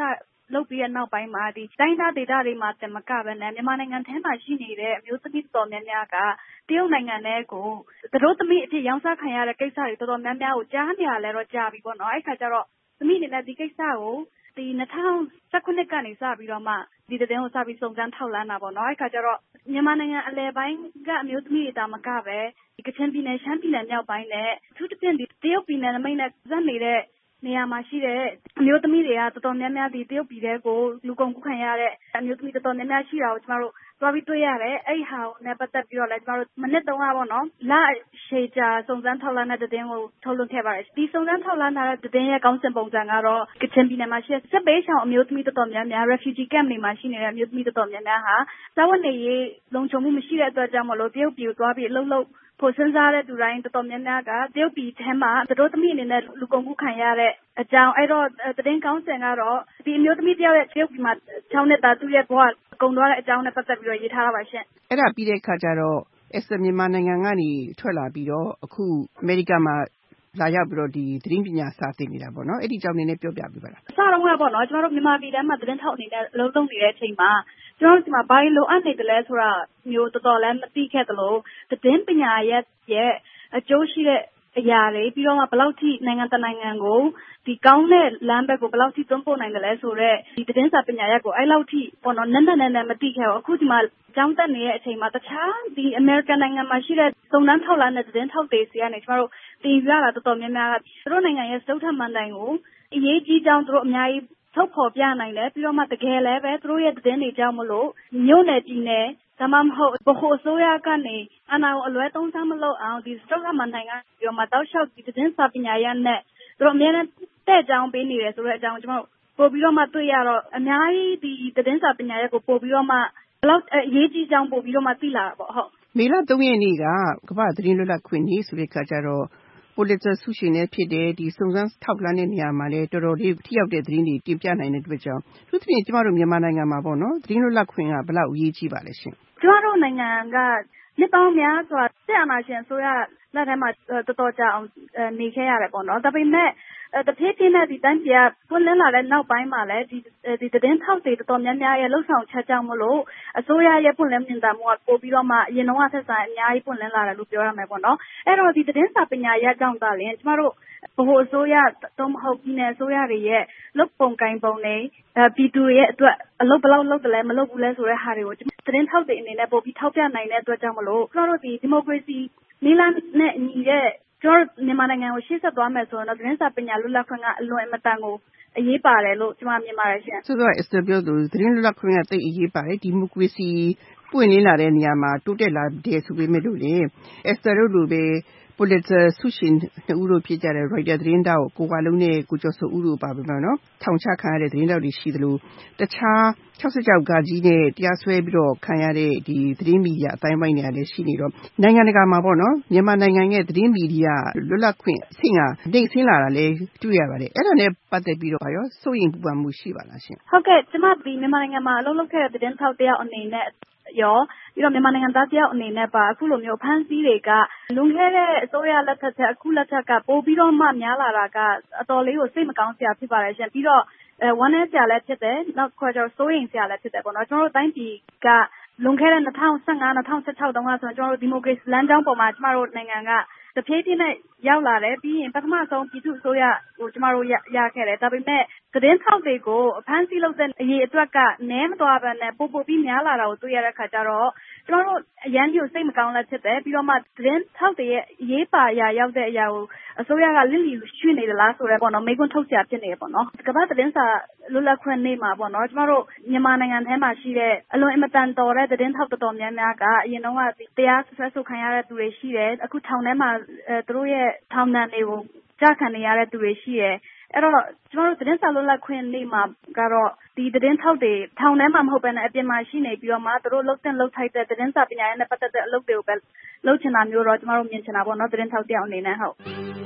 လုပ်ပြီးတဲ့နောက်ပိုင်းမှာဒီတိုင်းသားဒေသတွေမှာတမကပဲနဲ့မြန်မာနိုင်ငံထဲမှာရှိနေတဲ့အမျိုးသမီးတော်များများကတရုတ်နိုင်ငံထဲကိုသူတို့သမီးအဖြစ်ရောင်းစားခံရတဲ့ကိစ္စတွေတော်တော်များများကိုကြားနေရလဲတော့ကြားပြီပေါ့နော်အဲ့ခါကျတော့သမီးအနေနဲ့ဒီကိစ္စကိုဒီ၂၀၁၇ကနေစပြီးတော့မှဒီတဲ့ကိုစပြီးစုံစမ်းထောက်လှမ်းတာပေါ့နော်အဲ့ခါကျတော့မြန်မာနိုင်ငံအလဲပိုင်းကအမျိုးသမီးတွေတာမကပဲဒီကချင်ပြည်နယ်ရှမ်းပြည်နယ်မြောက်ပိုင်းနဲ့အထူးသဖြင့်ဒီတရုတ်ပြည်နယ်နမိတ်နဲ့ဇက်နေတဲ့နေရာမှာရှိတဲ့အမျိုးသမီးတွေကတော်တော်များများဒီတရုတ်ပြည်ထဲကိုလူကုန်ကူးခံရတဲ့အမျိုးသမီးတော်တော်များများရှိတာကိုကျမတို့သွားပြီးတွေ့ရတယ်အဲ့ဟာနဲ့ပတ်သက်ပြီးတော့လည်းကျမတို့မနစ်တုန်းကပေါ့နော်လရှေကြာစုံစမ်းထောက်လှမ်းတဲ့သတင်းကိုထုတ်လွှင့်ခဲ့ပါတယ်ဒီစုံစမ်းထောက်လှမ်းထားတဲ့သတင်းရဲ့ကောင်းစင်ပုံစံကတော့ကချင်ပြည်နယ်မှာရှိတဲ့စစ်ပေးဆောင်အမျိုးသမီးတော်တော်များများ refugee camp တွေမှာရှိနေတဲ့အမျိုးသမီးတော်တော်များများဟာစာဝတ်နေရေးလုံခြုံမှုမရှိတဲ့အတွက်ကြောင့်မလို့တရုတ်ပြည်ကိုသွားပြီးအလုပ်လုပ်ဖို့စဉ်းစားတဲ့သူတိုင်းတော်တော်များများကတရုတ်ပြည်ထဲမှာသူတို့သမီးအနေနဲ့လူကုန်ကူးခံရတဲ့အကြောင်းအဲ့တော့သတင်းကောင်းစင်ကတော့ဒီအမျိုးသမီးတယောက်ရဲ့တရုတ်ပြည်မှာ၆နှစ်တာသူ့ရဲ့ဘဝကုန်သွားတဲ့အကြောင်းနဲ့ပတ်သက်ပြီးတော့ရေးထားတာပါရှင်အဲ့ဒါပြီးတဲ့အခါကျတော့ Esther မြန်မာနိုင်ငံကနေထွက်လာပြီးတော့အခုအမေရိကန်မှာလာရောက်ပြီးတော့ဒီသတင်းပညာစာသင်နေတာပေါ့နော်အဲ့ဒီအကြောင်းနည်းနည်းပြောပြပေးပါလားအစတုန်းကပေါ့နော်ကျမတို့မြန်မာပြည်ထဲမှာသတင်းထောက်အနေနဲ့အလုပ်လုပ်နေတဲ့အချိန်မှာကျမတို့ဒီမှာဘာလို့လိုအပ်နေတယ်လဲဆိုတာမျိုးတော်တော်လည်းမသိခဲ့သလိုသတင်းပညာရဲ့ရဲ့အကျိုးရှိတဲ့အရာတွေပြီးတော့မှဘယ်လောက်ထိနိုင်ငံတကာနိုင်ငံကိုဒီကောင်းတဲ့လမ်းဘက်ကိုဘယ်လောက်ထိသွင်းပို့နိုင်တယ်လဲဆိုတော့ဒီသတင်းစာပညာရပ်ကိုအဲ့လောက်ထိပေါ့နော်နက်နက်နက်နက်မသိခဲ့ဘူးအခုဒီမှာကျောင်းတက်နေတဲ့အချိန်မှာတခြားဒီအမေရိကန်နိုင်ငံမှာရှိတဲ့စုံစမ်းထောက်လှမ်းတဲ့သတင်းထောက်တွေစီကနေကျမတို့တင်ပြတာတော်တော်များများကသူတို့နိုင်ငံရဲ့စတုတ္ထမဏ္ဍိုင်ကိုအရေးကြီးကြောင်းသူတို့အများကြီးထုတ်ဖော်ပြနိုင်တယ်ပြီးတော့မှတကယ်လည်းပဲသူတို့ရဲ့သတင်းတွေကြောင့်မလို့မြို့နယ်ပြည်နယ်ဒါမှမဟုတ်ဗဟိုအစိုးရကနေအနာကိုအလွဲသုံးစားမလုပ်အောင်ဒီစတုတ္ထမဏ္ဍိုင်ကပြီးတော့မှတောက်လျှောက်ဒီသတင်းစာပညာရပ်နဲ့သူတို့အများနဲ့တဲ့အကြောင်းပေးနေတယ်ဆိုတဲ့အကြောင်းကျွန်တော်ပို့ပြီးတော့မှတွေ့ရတော့အများကြီးဒီသတင်းစာပညာရပ်ကိုပို့ပြီးတော့မှဘလောက်အရေးကြီးကြောင်းပို့ပြီးတော့မှသိလာတာပေါ့ဟုတ်မေလ၃ရက်နေ့ကကမ္ဘာသတင်းလွတ်လပ်ခွင့်နေ့ဆိုတဲ့အခါကျတော့Pulitzer ဆုရှင်လည်းဖြစ်တယ်ဒီစုံစမ်းထောက်လှမ်းတဲ့နေရာမှာလည်းတော်တော်လေးထိရောက်တဲ့သတင်းတွေတင်ပြနိုင်တဲ့အတွက်ကြောင့်သူသဖြင့်ကျမတို့မြန်မာနိုင်ငံမှာပေါ့နော်သတင်းလွတ်လပ်ခွင့်ကဘယ်လောက်အရေးကြီးပါလဲရှင်ကျမတို့နိုင်ငံကနှစ်ပေါင်းများစွာစစ်အာဏာရှင်ဆိုရလက်ထက်မှာတော်တော်ကြာအောင်နေခဲ့ရတယ်ပေါ့နော်ဒါပေမဲ့တဖြည်းဖြည်းနဲ့ဒီတိုင်းပြည်ကပွင့်လင်းလာတဲ့နောက်ပိုင်းမှာလည်းဒီဒီသတင်းထောက်တွေတော်တော်များများရဲ့လှုပ်ဆောင်ချက်ကြောင့်မလို့အစိုးရရဲ့ပွင့်လင်းမြင်သာမှုကပို့ပြီးတော့မှအရင်တော့ဆက်ဆံအများကြီးပွင့်လင်းလာတယ်လို့ပြောရမယ်ပေါ့နော်အဲ့တော့ဒီသတင်းစာပညာရပ်ကြောင့်သာလျှင်ကျမတို့ဗဟိုအစိုးရတော့မဟုတ်ပြည်နယ်အစိုးရတွေရဲ့လုပ်ပုံကိုင်ပုံတွေပြည်သူရဲ့အတွက်အလုပ်ဘယ်လောက်လုပ်တယ်လဲမလုပ်ဘူးလဲဆိုတဲ့ဟာတွေကိုသတင်းထောက်တွေအနေနဲ့ပို့ပြီးထောက်ပြနိုင်တဲ့အတွက်ကြောင့်မလို့ကျမတို့ဒီဒီမိုကရေစီနီလန်နဲ့ညီတဲ့ကျတော့မြန်မာနိုင်ငံကိုရှေ့ဆက်သွားမယ်ဆိုတော့သတင်းစာပညာလွတ်လပ်ခွင့်ကအလွန်အမတန်ကိုအရေးပါတယ်လို့ကျွန်မမြင်ပါတယ်ရှင်ဆိုတော့ Esther ပြောသူသတင်းလွတ်လပ်ခွင့်ကတိတ်အရေးပါတယ်ဒီမိုကရေစီပွင့်လင်းလာတဲ့နေရာမှာတိုးတက်လာတယ်ဆိုပေမဲ့လို့လေ Esther တို့လိုပဲ Pulitzer ဆုရှင်နှစ်ဦးတို့ဖြစ်ကြတဲ့ writer သတင်းတောက်ကိုဝါလုံးနဲ့ကိုကျော်စိုးဦးတို့ပါပဲနော်ထောင်ချခံရတဲ့သတင်းတောက်တွေရှိသလိုတခြား၆၆ဂါကြီးနဲ့တရားစွဲပြီးတော့ခံရတဲ့ဒီသတင်းမီဒီယာအတိုင်းပိုင်းတွေကလည်းရှိနေတော့နိုင်ငံတကာမှာပေါ့နော်မြန်မာနိုင်ငံရဲ့သတင်းမီဒီယာလွတ်လပ်ခွင့်အဆင့်ကနှိမ့်ဆင်းလာတာလည်းတွေ့ရပါတယ်အဲ့ဒါနဲ့ပတ်သက်ပြီးတော့ရောစိုးရိမ်ပူပန်မှုရှိပါလားရှင်ဟုတ်ကဲ့ကျွန်မဒီမြန်မာနိုင်ငံမှာအလုပ်လုပ်ခဲ့တဲ့သတင်းထောက်တယောက်အနေနဲ့ရောပြီးတော့မြန်မာနိုင်ငံသားတယောက်အနေနဲ့ပါအခုလိုမျိုးဖန်စီတွေကလွန်ခဲ့တဲ့အစိုးရလက်ထက်ထက်အခုလက်ထက်ကပိုပြီးတော့မှများလာတာကအတော်လေးကိုစိတ်မကောင်းစရာဖြစ်ပါတယ်ရှင်ပြီးတော့အဲဝမ်းနည်းစရာလည်းဖြစ်တယ်နောက်ခွဲကျတော့စိုးရိမ်စရာလည်းဖြစ်တယ်ပေါ့နော်ကျွန်တော်တို့တိုင်းပြည်ကလွန်ခဲ့တဲ့၂၀၁၅ ၂၀၁၆တုန်းကဆိုရင်ကျွန်တော်တို့ဒီမိုကရေစီလမ်းကြောင်းပေါ်မှာကျမတို့နိုင်ငံကတဖြည်းဖြည်းနဲ့ရောက်လာတယ်ပြီးရင်ပထမဆုံးပြည်သူ့အစိုးရကိုကျမတို့ရခဲ့တယ်ဒါပေမဲ့သတင်းထောက်တွေကိုအဖမ်းဆီးလုပ်တဲ့အရေးအတွက်ကနည်းမသွားဘဲနဲ့ပို့ပို့ပြီးများလာတာကိုတွေ့ရတဲ့ခါကျတော့ကျမတို့အရန်ကြီးကိုစိတ်မကောင်းလည်းဖြစ်တယ်ပြီးတော့မှသတင်းထောက်တွေရဲ့အရေးပါရာရောက်တဲ့အရာကိုအစိုးရကလစ်လျူရှုနေသလားဆိုတော့ပေါ့နော်မေးခွန်းထုတ်စရာဖြစ်နေတယ်ပေါ့နော်ကမ္ဘာသတင်းစာလွတ်လပ်ခွင့်နေ့မှာပေါ့နော်ကျမတို့မြန်မာနိုင်ငံထဲမှာရှိတဲ့အလွန်အင်မတန်တော်တဲ့သတင်းထောက်တော်တော်များများကအရင်တော့ကတရားဆွဲဆိုခံရတဲ့သူတွေရှိတယ်အခုထောင်ထဲမှာအဲသူတို့ရဲ့ထောင်ဒဏ်တွေကိုကြားခံနေရတဲ့သူတွေရှိတယ်အဲ့တော့ကျမတို့သတင်းစာလွတ်လပ်ခွင့်နေ့မှာကတော့ဒီသတင်းထောက်တွေထောင်ထဲမှာမဟုတ်ဘဲနဲ့အပြင်မှာရှိနေပြီးတော့မှသူတို့လုပ်တဲ့လုပ်ထိုက်တဲ့သတင်းစာပညာရေးနဲ့ပတ်သက်တဲ့အလုပ်တွေကိုပဲလုပ်ချင်တာမျိုးတော့ကျမတို့မြင်ချင်တာပေါ့နော်သတင်းထောက်တယောက်အနေနဲ့ဟုတ်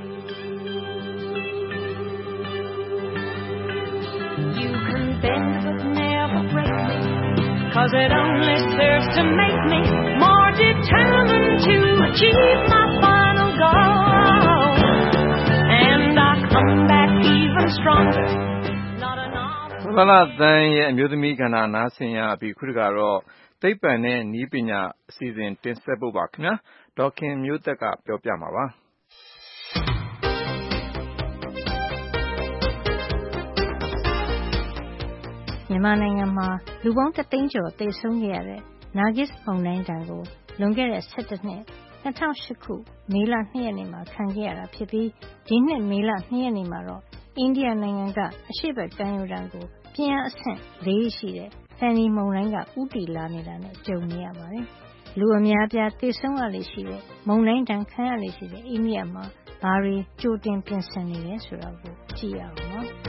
You can bend but never break me Cause it only serves to make me more determined to achieve my final goal And I come back even stronger ဖလသန်းရဲ့အမျိုးသမီးကဏ္ဍနားဆင်ရပြီးခုတကတော့သိပ္ပံနဲ့နည်းပညာအစီအစဉ်တင်ဆက်ဖို့ပါခင်ဗျာဒေါက်ခင်မျိုးသက်ကပြောပြမှာပါမြန်မာနိုင်ငံမှာလူပေါင်းတသိန်းကျော်သေဆုံးခဲ့ရတဲ့နာဂစ်မုန်တိုင်းတံကိုလွန်ခဲ့တဲ့ဆယ့်တစ်နှစ်၂၀၀၈ခုမေလ၂ရက်နေ့မှာခံခဲ့ရတာဖြစ်ပြီးဒီနှစ်မေလ၂ရက်နေ့မှာတော့အိန္ဒိယနိုင်ငံကအရှေ့ဘက်ကမ်းရိုးတန်းကိုပြင်းအားအဆင့်လေးရှိတဲ့ဖန်နီမုန်တိုင်းကဥတီလာနေတာနဲ့ကြုံနေရပါတယ်။လူအများပြားသေဆုံးရလေရှိတဲ့မုန်တိုင်းတံခံရလေရှိတဲ့အိန္ဒိယမှာဘာတွေကြိုတင်ပြင်ဆင်နေလဲဆိုတာကိုကြည့်ရအောင်ပါ။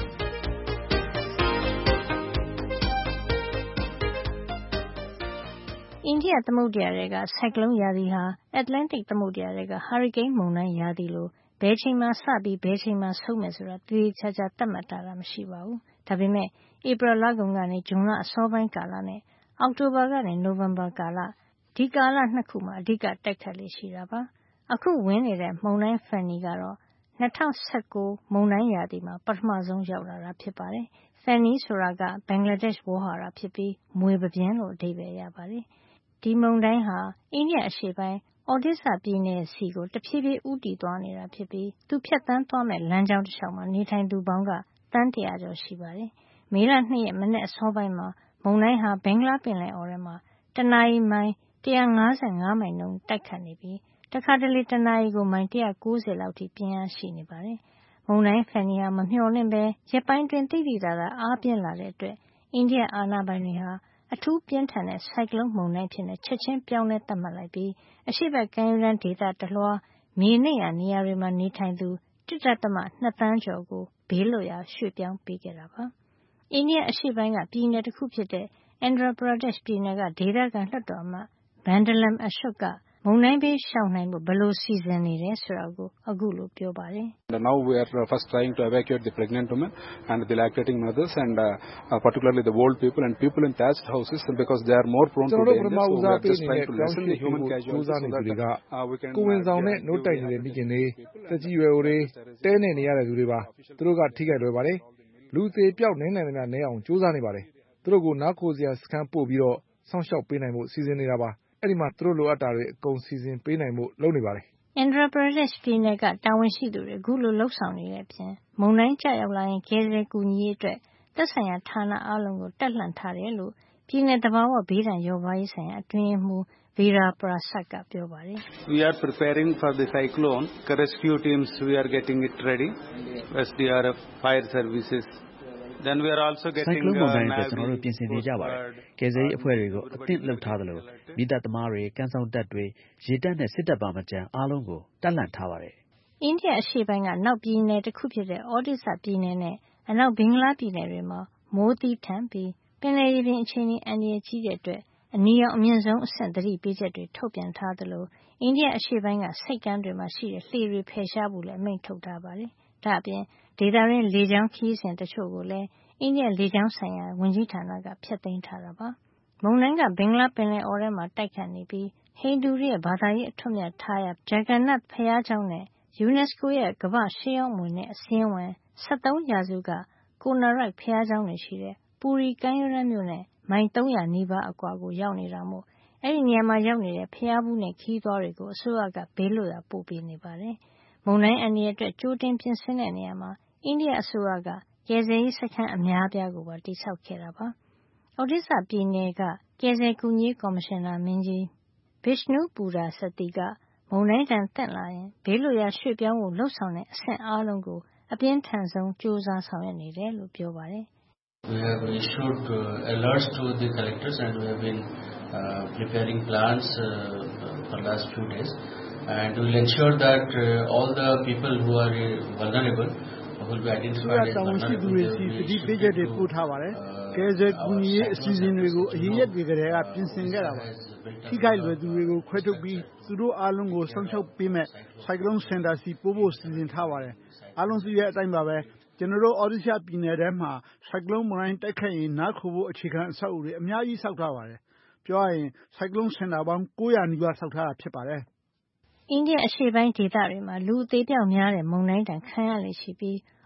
အိန္ဒိယသမုဒ္ဒရာတွေကဆိုင်ကလုန်းရာသီဟာအတ္တလန္တိတ်သမုဒ္ဒရာတွေကဟာရီကိန်းမုန်တိုင်းရာသီလိုဘယ်ချိန်မှာစပြီးဘယ်ချိန်မှာဆုံးမယ်ဆိုတာသေသေချာချာသတ်မှတ်ထားတာမရှိပါဘူး။ဒါပေမဲ့ဧပြီလကုန်ကနေဇွန်လအစောပိုင်းကာလနဲ့အောက်တိုဘာကနေနိုဝင်ဘာကာလဒီကာလနှစ်ခုမှာအဓိကတိုက်ခတ်လေရှိတာပါ။အခုဝင်နေတဲ့မုန်တိုင်းဖန်နီကတော့၂၀၁၉မုန်တိုင်းရာသီမှာပထမဆုံးရောက်လာတာဖြစ်ပါတယ်။ဖန်နီဆိုတာကဘင်္ဂလားဒေ့ရှ်ဝေါ်ဟာရဖြစ်ပြီးမွေပပြင်းလို့အဓိပ္ပာယ်ရပါတယ်။ဒီမုန်တိုင်းဟာအိန္ဒိယအရှေ့ပိုင်းအော်ဒိဆာပြည်နယ်စီကိုတဖြည်းဖြည်းဦးတည်သွားနေတာဖြစ်ပြီးသူဖြတ်သန်းသွားမဲ့လမ်းကြောင်းတစ်လျှောက်မှာနေထိုင်သူပေါင်းကတန်းတရာကျော်ရှိပါတယ်။မေလ၂ရက်မနေ့အစောပိုင်းမှာမုန်တိုင်းဟာဘင်္ဂလားပင်လယ်အော်ထဲမှာတနာရီမိုင်၁၅၅မိုင်နှုန်းတိုက်ခတ်နေပြီးတခါတလေတနာရီကိုမိုင်၁၉၀လောက်ထိပြင်းအားရှိနေပါတယ်။မုန်တိုင်းဖန်နီဟာမမျှော်လင့်ပဲရက်ပိုင်းတွင်သိသိသာသာအားပြင်းလာတဲ့အတွက်အိန္ဒိယအာဏာပိုင်တွေဟာအထူးပြင်းထန်တဲ့ဆိုင်ကလုန်းမုန်တိုင်းဖြစ်နေချက်ချင်းပြောင်းလဲသတ်မှတ်လိုက်ပြီးအရှိတ်ကမ်းရိုးတန်းဒေသတလွှာမြေနိမ့်ရာနေရာတွေမှာနေထိုင်သူတစ်ဒသမ၂သန်းကျော်ကိုဘေးလွတ်ရာရွှေ့ပြောင်းပေးခဲ့တာပါ။အိန္ဒိယအရှေ့ပိုင်းကပြည်နယ်တစ်ခုဖြစ်တဲ့ Andhra Pradesh ပြည်နယ်ကဒေသခံလွှတ်တော်အမတ် Vandalam Ashok ကမုန်တိုင်းဘေးရှောင်နိုင်ဖို့ဘယ်လိုစီစဉ်နေတယ်ဆိုတာကိုအခုလိုပြောပါတယ်။ Now we are first trying to evacuate the pregnant women and the lactating mothers and uh, uh, particularly the old people and people in thatched houses because they are more prone to danger. So we are just trying to lessen the human casualties so that uh, we can... ကိုဝင်ဆောင်နဲ့နှုတ်တိုက်နေတဲ့မိခင်တွေတက်ကြီးရွယ်အိုတွေတဲနေနေရတဲ့သူတွေပါသူတို့ကထိခိုက်လွယ်ပါတယ်လူသေးပြောက်နေနိုင်တယ်နဲ့အောင်စူးစမ်းနေပါတယ်သူတို့ကိုနားခိုစရာစခန်းပို့ပြီးတော့စောင့်ရှောက်ပေးနိုင်ဖို့စီစဉ်နေတာပါအဲ့ဒီမှာသူတို့လိုအပ်တာတွေအကုန်စီစဉ်ပေးနိုင်ဖို့လုပ်နေပါတယ် Andhra Pradesh ပြည်နယ်ကတာဝန်ရှိသူတွေအခုလိုလှုပ်ဆောင်နေတဲ့အပြင်မုန်တိုင်းကျရောက်လာရင်ကယ်ဆယ်ကူညီရေးအတွက်သက်ဆိုင်ရာဌာနအားလုံးကိုတက်လှမ်းထားတယ်လို့ပြည်နယ်သဘာဝဘေးဒဏ်ရောဂါရေးဆိုင်ရာအတွင်းရေးမှူး Veera Prasad ကပြောပါတယ် We are preparing for the cyclone. Rescue teams we are getting it ready. S D R F, fire services. Then we are also getting ဆိုင်ကလုန်းမုန်တိုင်းအတွက်ကျွန်တော်တို့ပြင်ဆင်နေကြပါတယ်။ကယ်ဆယ်ရေးအဖွဲ့တွေကိုအသင့်လုပ်ထားသလိုမိသားသမားတွေကမ်းဆောင်တပ်တွေရေတပ်နဲ့စစ်တပ်ပါမကြမ်းအားလုံးကိုတက်လှမ်းထားပါတယ်။အိန္ဒိယအရှေ့ပိုင်းကနောက်ပြည်နယ်တစ်ခုဖြစ်တဲ့အော်ဒီဆာပြည်နယ်နဲ့အနောက်ဘင်္ဂလားပြည်နယ်တွေမှာမိုးသီးထန်ပြီးပင်လယ်ရေပြင်အခြေအနေအန္တရာယ်ကြီးတဲ့အတွက်အနီရောင်အမြင့်ဆုံးအဆင့်သတိပေးချက်တွေထုတ်ပြန်ထားသလိုအိန္ဒိယအရှေ့ပိုင်းကစိတ်ကမ်းတွေမှာရှိတဲ့လှေတွေဖယ်ရှားဖို့လည်းအမိန့်ထုတ်ထားပါတယ်။ဒါ့အပြင်ဒေသရင်းလေကြောင်းခရီးစဉ်တချို့ကိုလည်းအိန္ဒိယလေကြောင်းဆိုင်ရာဝန်ကြီးဌာနကဖျက်သိမ်းထားတာပါ။မုန်တိုင်းကဘင်္ဂလားပင်လယ်အော်ထဲမှာတိုက်ခတ်နေပြီးဟိန္ဒူတွေရဲ့ဘာသာရေးအထွတ်မြတ်ထားရာ Jagannath ဘုရားကျောင်းနဲ့ UNESCO ရဲ့ကမ္ဘာ့ရှေးဟောင်းမွေနဲ့အစည်းအဝေး၁၃ရာစုက Konarak ဘုရားကျောင်းတွေရှိတဲ့ပူရီကမ်းရိုးတန်းမြို့နဲ့မိုင်၃၀၀နီးပါးအကွာကိုရောက်နေတာမို့အဲ့ဒီနေရာမှာရောက်နေတဲ့ဘုရားဘူးနဲ့ခရီးသွားတွေကိုအစိုးရကဘေးလွတ်ရာပို့ပေးနေပါတယ်။မုန်တိုင်းအန္တရာယ်အတွက်ကြိုတင်ပြင်ဆင်တဲ့နေရာမှာအိန္ဒိယအစိုးရကကယ်ဆယ်ရေးစခန်းအများအပြားကိုပါတည်ဆောက်ခဲ့တာပါ။အော်ဒီဆာပြည်နယ်ကကယ်ဆယ်ကူညီရေးကော်မရှင်နာမင်းကြီး Vishnu Pura Sati ကမုန်တိုင်းတန်တက်လာရင်ဘေးလွတ်ရာရွှေ့ပြောင်းဖို့လှုပ်ဆောင်တဲ့အဆင့်အားလုံးကိုအပြင်းထန်ဆုံးကြိုးစားဆောင်ရွက်နေတယ်လို့ပြောပါတယ်။ We have issued uh, alerts to the collectors and we have been uh, preparing plans uh, for the last few days and we will ensure that uh, all the people who are uh, vulnerable will be identified as vulnerable. တွေစီတတိပေးချက်တွေပို့ထားပါတယ်။ကယ်ဆယ်ကူညီရေးအစီအစဉ်တွေကိုအရင်ရက်တွေကတည်းကပြင်ဆင်ခဲ့တာပါ။ထိခိုက်လွယ်သူတွေကိုခွဲထုတ်ပြီးသူတို့အားလုံးကိုဆောင်ရှောက်ပေးမဲ့ဆိုင်ကလုန်းစင်တာစီပို့ဖို့စီစဉ်ထားပါတယ်။အားလုံးသိတဲ့အတိုင်းပါပဲကျွန်တော်တို့အော်ဒီဆာပြည်နယ်ထဲမှာဆိုင်ကလုန်းမုန်တိုင်းတိုက်ခတ်ရင်နားခိုဖို့အခြေခံအဆောက်အဦတွေအများကြီးဆောက်ထားပါတယ်။ပြောရရင်ဆိုင်ကလုန်းစင်တာပေါင်း၉၀၀နီးပါးဆောက်ထားတာဖြစ်ပါတယ်။အိန္ဒိယအရှေ့ပိုင်းဒေသတွေမှာလူအသေးပြောက်များတဲ့မုန်တိုင်းတန်ခံရလေရှိပြီး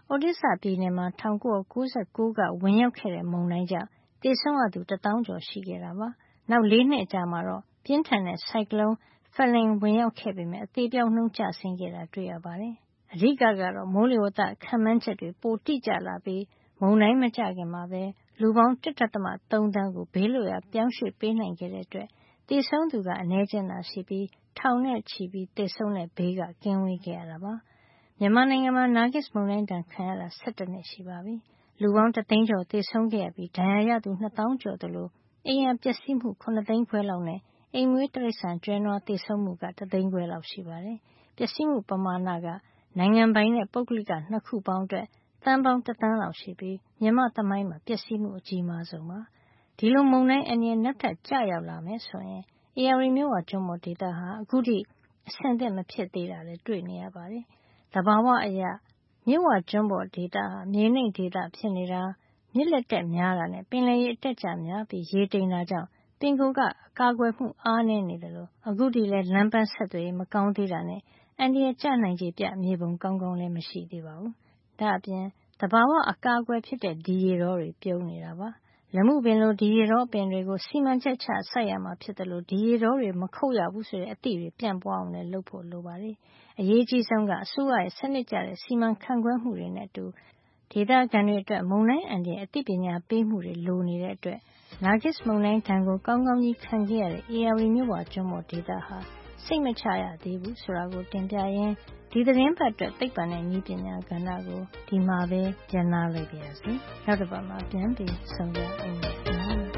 Odisha ပြည်နယ်မှာ၁၉၉၉ကဝင်ရောက်ခဲ့တဲ့မုန်တိုင်းကြောင့်သေဆုံးရသူတသောင်းကျော်ရှိခဲ့တာပါ။နောက်လေးနှစ်အကြာမှာတော့ပြင်းထန်တဲ့ဆိုင်ကလုန်း Phelan ဝင်ရောက်ခဲ့ပေမဲ့အသေအပျောက်နှုန်းကျဆင်းခဲ့တာတွေ့ရပါတယ်။အဓိကကတော့မိုးလေဝသခန့်မှန်းချက်တွေပိုတိကျလာပြီးမုန်တိုင်းမကျခင်မှာပဲလူပေါင်း ၁.၃ သန်းကိုဘေးလွတ်ရာပြောင်းရွှေ့ပေးနိုင်ခဲ့တဲ့အတွက်သေဆုံးသူကအနည်းအကျဉ်းသာရှိပြီးထောင်နဲ့ချီပြီးသေဆုံးတဲ့ဘေးကကင်းဝေးခဲ့ရတာပါ။မြန်မာနိုင်ငံမှာနာဂစ်မုန်တိုင်းဒဏ်ခံရတာ၁၁နှစ်ရှိပါပြီ။လူပေါင်းတသိန်းကျော်သေဆုံးခဲ့ရပြီးဒဏ်ရာရသူနှစ်သောင်းကျော်သလိုအိမ်ယာပျက်စီးမှု၇သိန်းခွဲလောက်နဲ့အိမ်မွေးတိရစ္ဆာန်ကျွဲနွားသေဆုံးမှုကတသိန်းခွဲလောက်ရှိပါတယ်။ပျက်စီးမှုပမာဏကနိုင်ငံပိုင်နဲ့ပုဂ္ဂလိကနှစ်ခုပေါင်းအတွက်သန်းပေါင်းတသန်းလောက်ရှိပြီးမြန်မာသမိုင်းမှာပျက်စီးမှုအကြီးမားဆုံးပါ။ဒီလိုမုန်တိုင်းအန္တရာယ်နောက်ထပ်ကျရောက်လာမယ်ဆိုရင်ဧရာဝတီမြစ်ဝကျွန်းပေါ်ဒေသဟာအခုထိအဆင်သင့်မဖြစ်သေးတာလည်းတွေ့နေရပါတယ်။သဘာဝအရမြစ်ဝကျွန်းပေါ်ဒေသဟာမြေနိမ့်ဒေသဖြစ်နေတာမြစ်လက်တက်များတာနဲ့ပင်လယ်ရေအတက်အကျများပြီးရေတိမ်တာကြောင့်ပင်ကိုယ်ကအကာအကွယ်မှုအားနည်းနေတယ်လို့အခုထိလည်းလမ်းပန်းဆက်သွယ်ရေးမကောင်းသေးတာနဲ့အန္တရာယ်ကျနိုင်ခြေပြမြေပုံကောင်းကောင်းလည်းမရှိသေးပါဘူး။ဒါ့အပြင်သဘာဝအကာအကွယ်ဖြစ်တဲ့ဒီရေတောတွေပြုန်းနေတာပါ။လက်မှုပင်လိုဒီရေတောပင်တွေကိုစီမံချက်ချစိုက်ရမှာဖြစ်တယ်လို့ဒီရေတောတွေမခုတ်ရဘူးဆိုတဲ့အသိတွေပြန့်ပွားအောင်လည်းလုပ်ဖို့လိုပါတယ်။အရေးကြီးဆုံးကအစိုးရရဲ့စနစ်ကျတဲ့စီမံခန့်ခွဲမှုတွေနဲ့အတူဒေသခံတွေအတွက်မုန်တိုင်းအန္တရာယ်အသိပညာပေးမှုတွေလိုနေတဲ့အတွက်နာဂစ်မုန်တိုင်းဒဏ်ကိုကောင်းကောင်းကြီးခံခဲ့ရတဲ့ဧရာဝတီမြစ်ဝကျွန်းပေါ်ဒေသဟာစိတ်မချရသေးဘူးဆိုတာကိုတင်ပြရင်းဒီသတင်းပတ်အတွက်သိပ္ပံနဲ့နည်းပညာကဏ္ဍကိုဒီမှာပဲပြန်နာလိုက်ပါရစေ။နောက်တစ်ပတ်မှာပြန်ပြီးဆုံကြအောင်ပါ။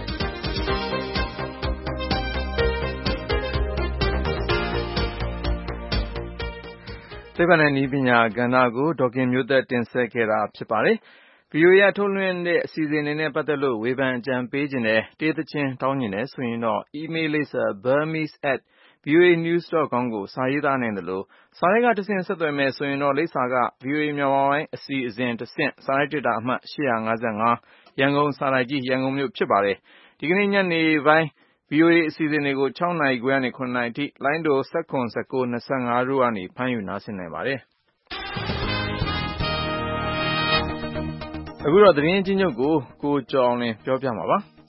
သိပ္ပံနဲ့နည်းပညာကဏ္ဍကိုဒေါက်ခင်မျိုးသက်တင်ဆက်ခဲ့တာဖြစ်ပါတယ်။ ဗွီအိုအေ ထုတ်လွှင့်တဲ့အစီအစဉ်တွေနဲ့ပတ်သက်လို့ဝေဖန်အကြံပေးခြင်းနဲ့တေးသချင်းတောင်းကျင်တယ်ဆိုရင်တော့ email လိပ်စာ burmese at voa news dot com ကိုစာရေးသားနိုင်တယ်လို့စာရိုက်ကတဆင့်ဆက်သွယ်မယ်ဆိုရင်တော့လိပ်စာက ဗွီအိုအေမြန်မာပိုင်းအစီအစဉ်တဆင့်စာရိုက်တစ်တာအမှတ်၈၅၅ရန်ကုန်စာရိုက်ကြီးရန်ကုန်မြို့ဖြစ်ပါတယ်။ဒီကနေ့ညနေပိုင်း ဗွီအိုအေအစီအစဉ်တွေကို၆နာရီခွဲကနေ၇နာရီထိလိုင်းတို၁၇ ၁၉ ၂၅တို့ကနေဖမ်းယူနားဆင်နိုင်ပါတယ်။အခုတော့သတင်းချင်းချုပ်ကိုကိုကျော်အောင်လင်းပြောပြမှာပါ။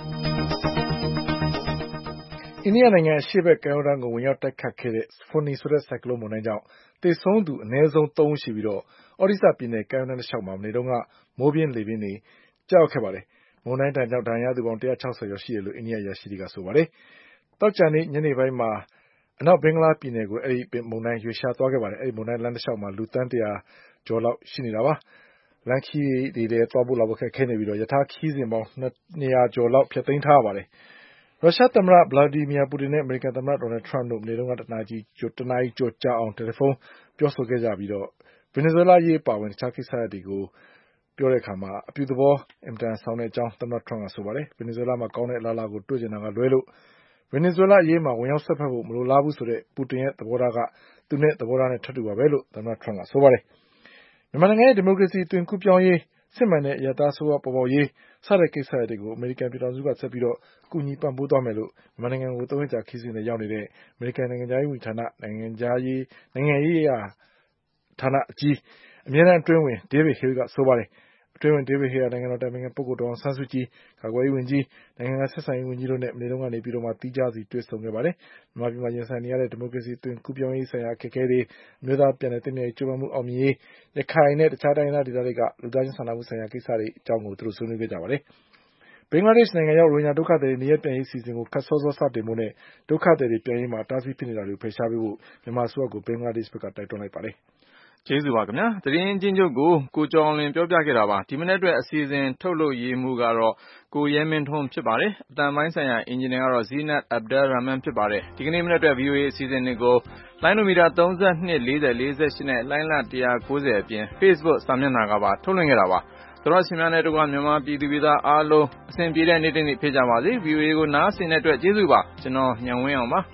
အိန္ဒိယနိုင်ငံအရှေ့ဘက်ကမ်းရိုးတန်းကိုဝင်ရောက်တိုက်ခတ်ခဲ့တဲ့ Foni ဆိုတဲ့ဆိုင်ကလုန်းမုန်တိုင်းကြောင့်သေဆုံးသူအနည်းဆုံးသုံးဦးရှိပြီးတော့ဩဒိစ္စပြည်နယ်ကမ်းရိုးတန်းတစ်လျှောက်မှာမနေ့တုန်းကမိုးပြင်းလေပြင်းတွေကျရောက်ခဲ့ပါတယ်။မုန်တိုင်းတန်ကြောင့်ဒဏ်ရာရသူပေါင်း၁၆၀ကျော်ရှိတယ်လို့အိန္ဒိယအရာရှိတွေကဆိုပါတယ်။သောကြာနေ့ညနေပိုင်းမှာအနောက်ဘင်္ဂလားပြည်နယ်ကိုအဲဒီမုန်တိုင်းရွေ့လျားသွားခဲ့ပါတယ်။အဲဒီမုန်တိုင်းလမ်းတစ်လျှောက်မှာလူသန်းတရာကျော်လောက်ရှိနေတာပါ။လမ်းခရီးတွေလည်းသွားဖို့လာဖို့ခက်ခဲနေပြီးတော့ယထာခရီးစဉ်ပေါင်းနှစ်ရာကျော်လောက်ဖျက်သိမ်းထားရပါတယ်။ရုရှားသမ္မတဗလာဒီမီယာပူတင်နဲ့အမေရိကန်သမ္မတဒေါ်နယ်ထရမ့်တို့မနေ့တုန်းကတနာရီတနာရီကျော်ကြာအောင်တယ်လီဖုန်းပြောဆိုခဲ့ကြပြီးတော့ဗင်နီဇွဲလားရေးပါဝင်တခြားကိစ္စရပ်တွေကိုပြောတဲ့အခါမှာအပြုသဘောအင်မတန်ဆောင်တဲ့အကြောင်းသမ္မတထရမ့်ကဆိုပါတယ်။ဗင်နီဇွဲလားမှာကောင်းတဲ့အလားအလာကိုတွေ့ကျင်တာကလွဲလို့ဗင်နီဇွဲလားအရေးမှာဝင်ရောက်စွက်ဖက်ဖို့မလိုလားဘူးဆိုတဲ့ပူတင်ရဲ့သဘောထားကသူနဲ့သဘောထားနဲ့ထပ်တူပါပဲလို့သမ္မတထရမ့်ကဆိုပါတယ်။မြန်မာနိုင်ငံရဲ့ဒီမိုကရေစီအသွင်ကူးပြောင်းရေးစစ်မှန်တဲ့အရပ်သားအစိုးရပေါ်ပေါက်ရေးစတဲ့ကိစ္စရပ်တွေကိုအမေရိကန်ပြည်ထောင်စုကဆက်ပြီးတော့ကူညီပံ့ပိုးသွားမယ်လို့မြန်မာနိုင်ငံကိုသုံးရက်ကြာခရီးစဉ်နဲ့ရောက်နေတဲ့အမေရိကန်နိုင်ငံသားရေးဝန်ကြီးဌာနနိုင်ငံခြားရေးနိုင်ငံရေးရာဌာနအကြီးအမြဲတမ်းအတွင်းဝင်ဒေးဗစ်ဟေးကဆိုပါတယ်။အတွင်းဝင်ဒေးဗစ်ဟေးကနိုင်ငံတော်တိုင်ပင်ခံပုဂ္ဂိုလ်ဒေါ်အောင်ဆန်းစုကြည်ကာကွယ်ရေးဝန်ကြီးနိုင်ငံတော်ဆက်ဆံရေးဝန်ကြီးတို့နဲ့မနေ့တုန်းကနေပြီးတော့မှတီးခြားစီတွေ့ဆုံခဲ့ပါတယ်။မြန်မာပြည်မှာရင်ဆိုင်နေရတဲ့ဒီမိုကရေစီအသွင်ကူးပြောင်းရေးဆိုင်ရာအခက်အခဲတွေအမျိုးသားပြန်လည်သင့်မြတ်ရေးကြိုးပမ်းမှုအောင်မြင်ရေးရခိုင်နဲ့တခြားတိုင်းဒေသတွေကလူသားချင်းစာနာမှုဆိုင်ရာကိစ္စတွေအကြောင်းကိုသူတို့ဆွေးနွေးခဲ့ကြပါတယ်။ဘင်္ဂလားဒေ့ရှ်နိုင်ငံရောက်ရိုဟင်ဂျာဒုက္ခသည်တွေနေရပ်ပြန်ရေးအစီအစဉ်ကိုခပ်စောစောစတင်ဖို့နဲ့ဒုက္ခသည်တွေပြန်ရေးမှာတားဆီးဖြစ်နေတာတွေကိုဖယ်ရှားပေးဖို့မြန်မာအစိုးရကိုဘင်္ဂလားဒေ့ရှ်ဘက်ကတိုက်တွန်းလိုက်ပါတယ်။ကျေးဇူးပါခင်ဗျာ။သတင်းချင်းချုပ်ကိုကိုကျော်အောင်လင်းပြောပြခဲ့တာပါ။ဒီမနေ့အတွက်အစီအစဉ်ထုတ်လုပ်ရေးမှုကတော့ကိုရဲမင်းထွန်းဖြစ်ပါတယ်။အတန်ပိုင်းဆိုင်ရာအင်ဂျင်နီယာကတော့ Zinat Abdul Rahman ဖြစ်ပါတယ်။ဒီကနေ့မနေ့အတွက် ဗွီအိုအေအစီအစဉ်တွေကိုလိုင်းနိုမီတာသုံး၂ ၄၀ ၄၈နဲ့လိုင်းလ၁၉၀အပြင် Facebook စာမျက်နှာကပါထုတ်လွှင့်ခဲ့တာပါ။သောရရှင်များနဲ့တို့ကမြန်မာပြည်သူပြည်သားအားလုံးအစဉ်ပြေတဲ့နေ့တစ်နေ့ဖြစ်ကြပါစေ။ ဗွီအိုအေကိုနားဆင်တဲ့အတွက်ကျေးဇူးပါ။ကျွန်တော်ညံဝင်းအောင်ပါ။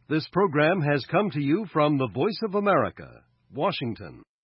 This program has come to you from the Voice of America, Washington.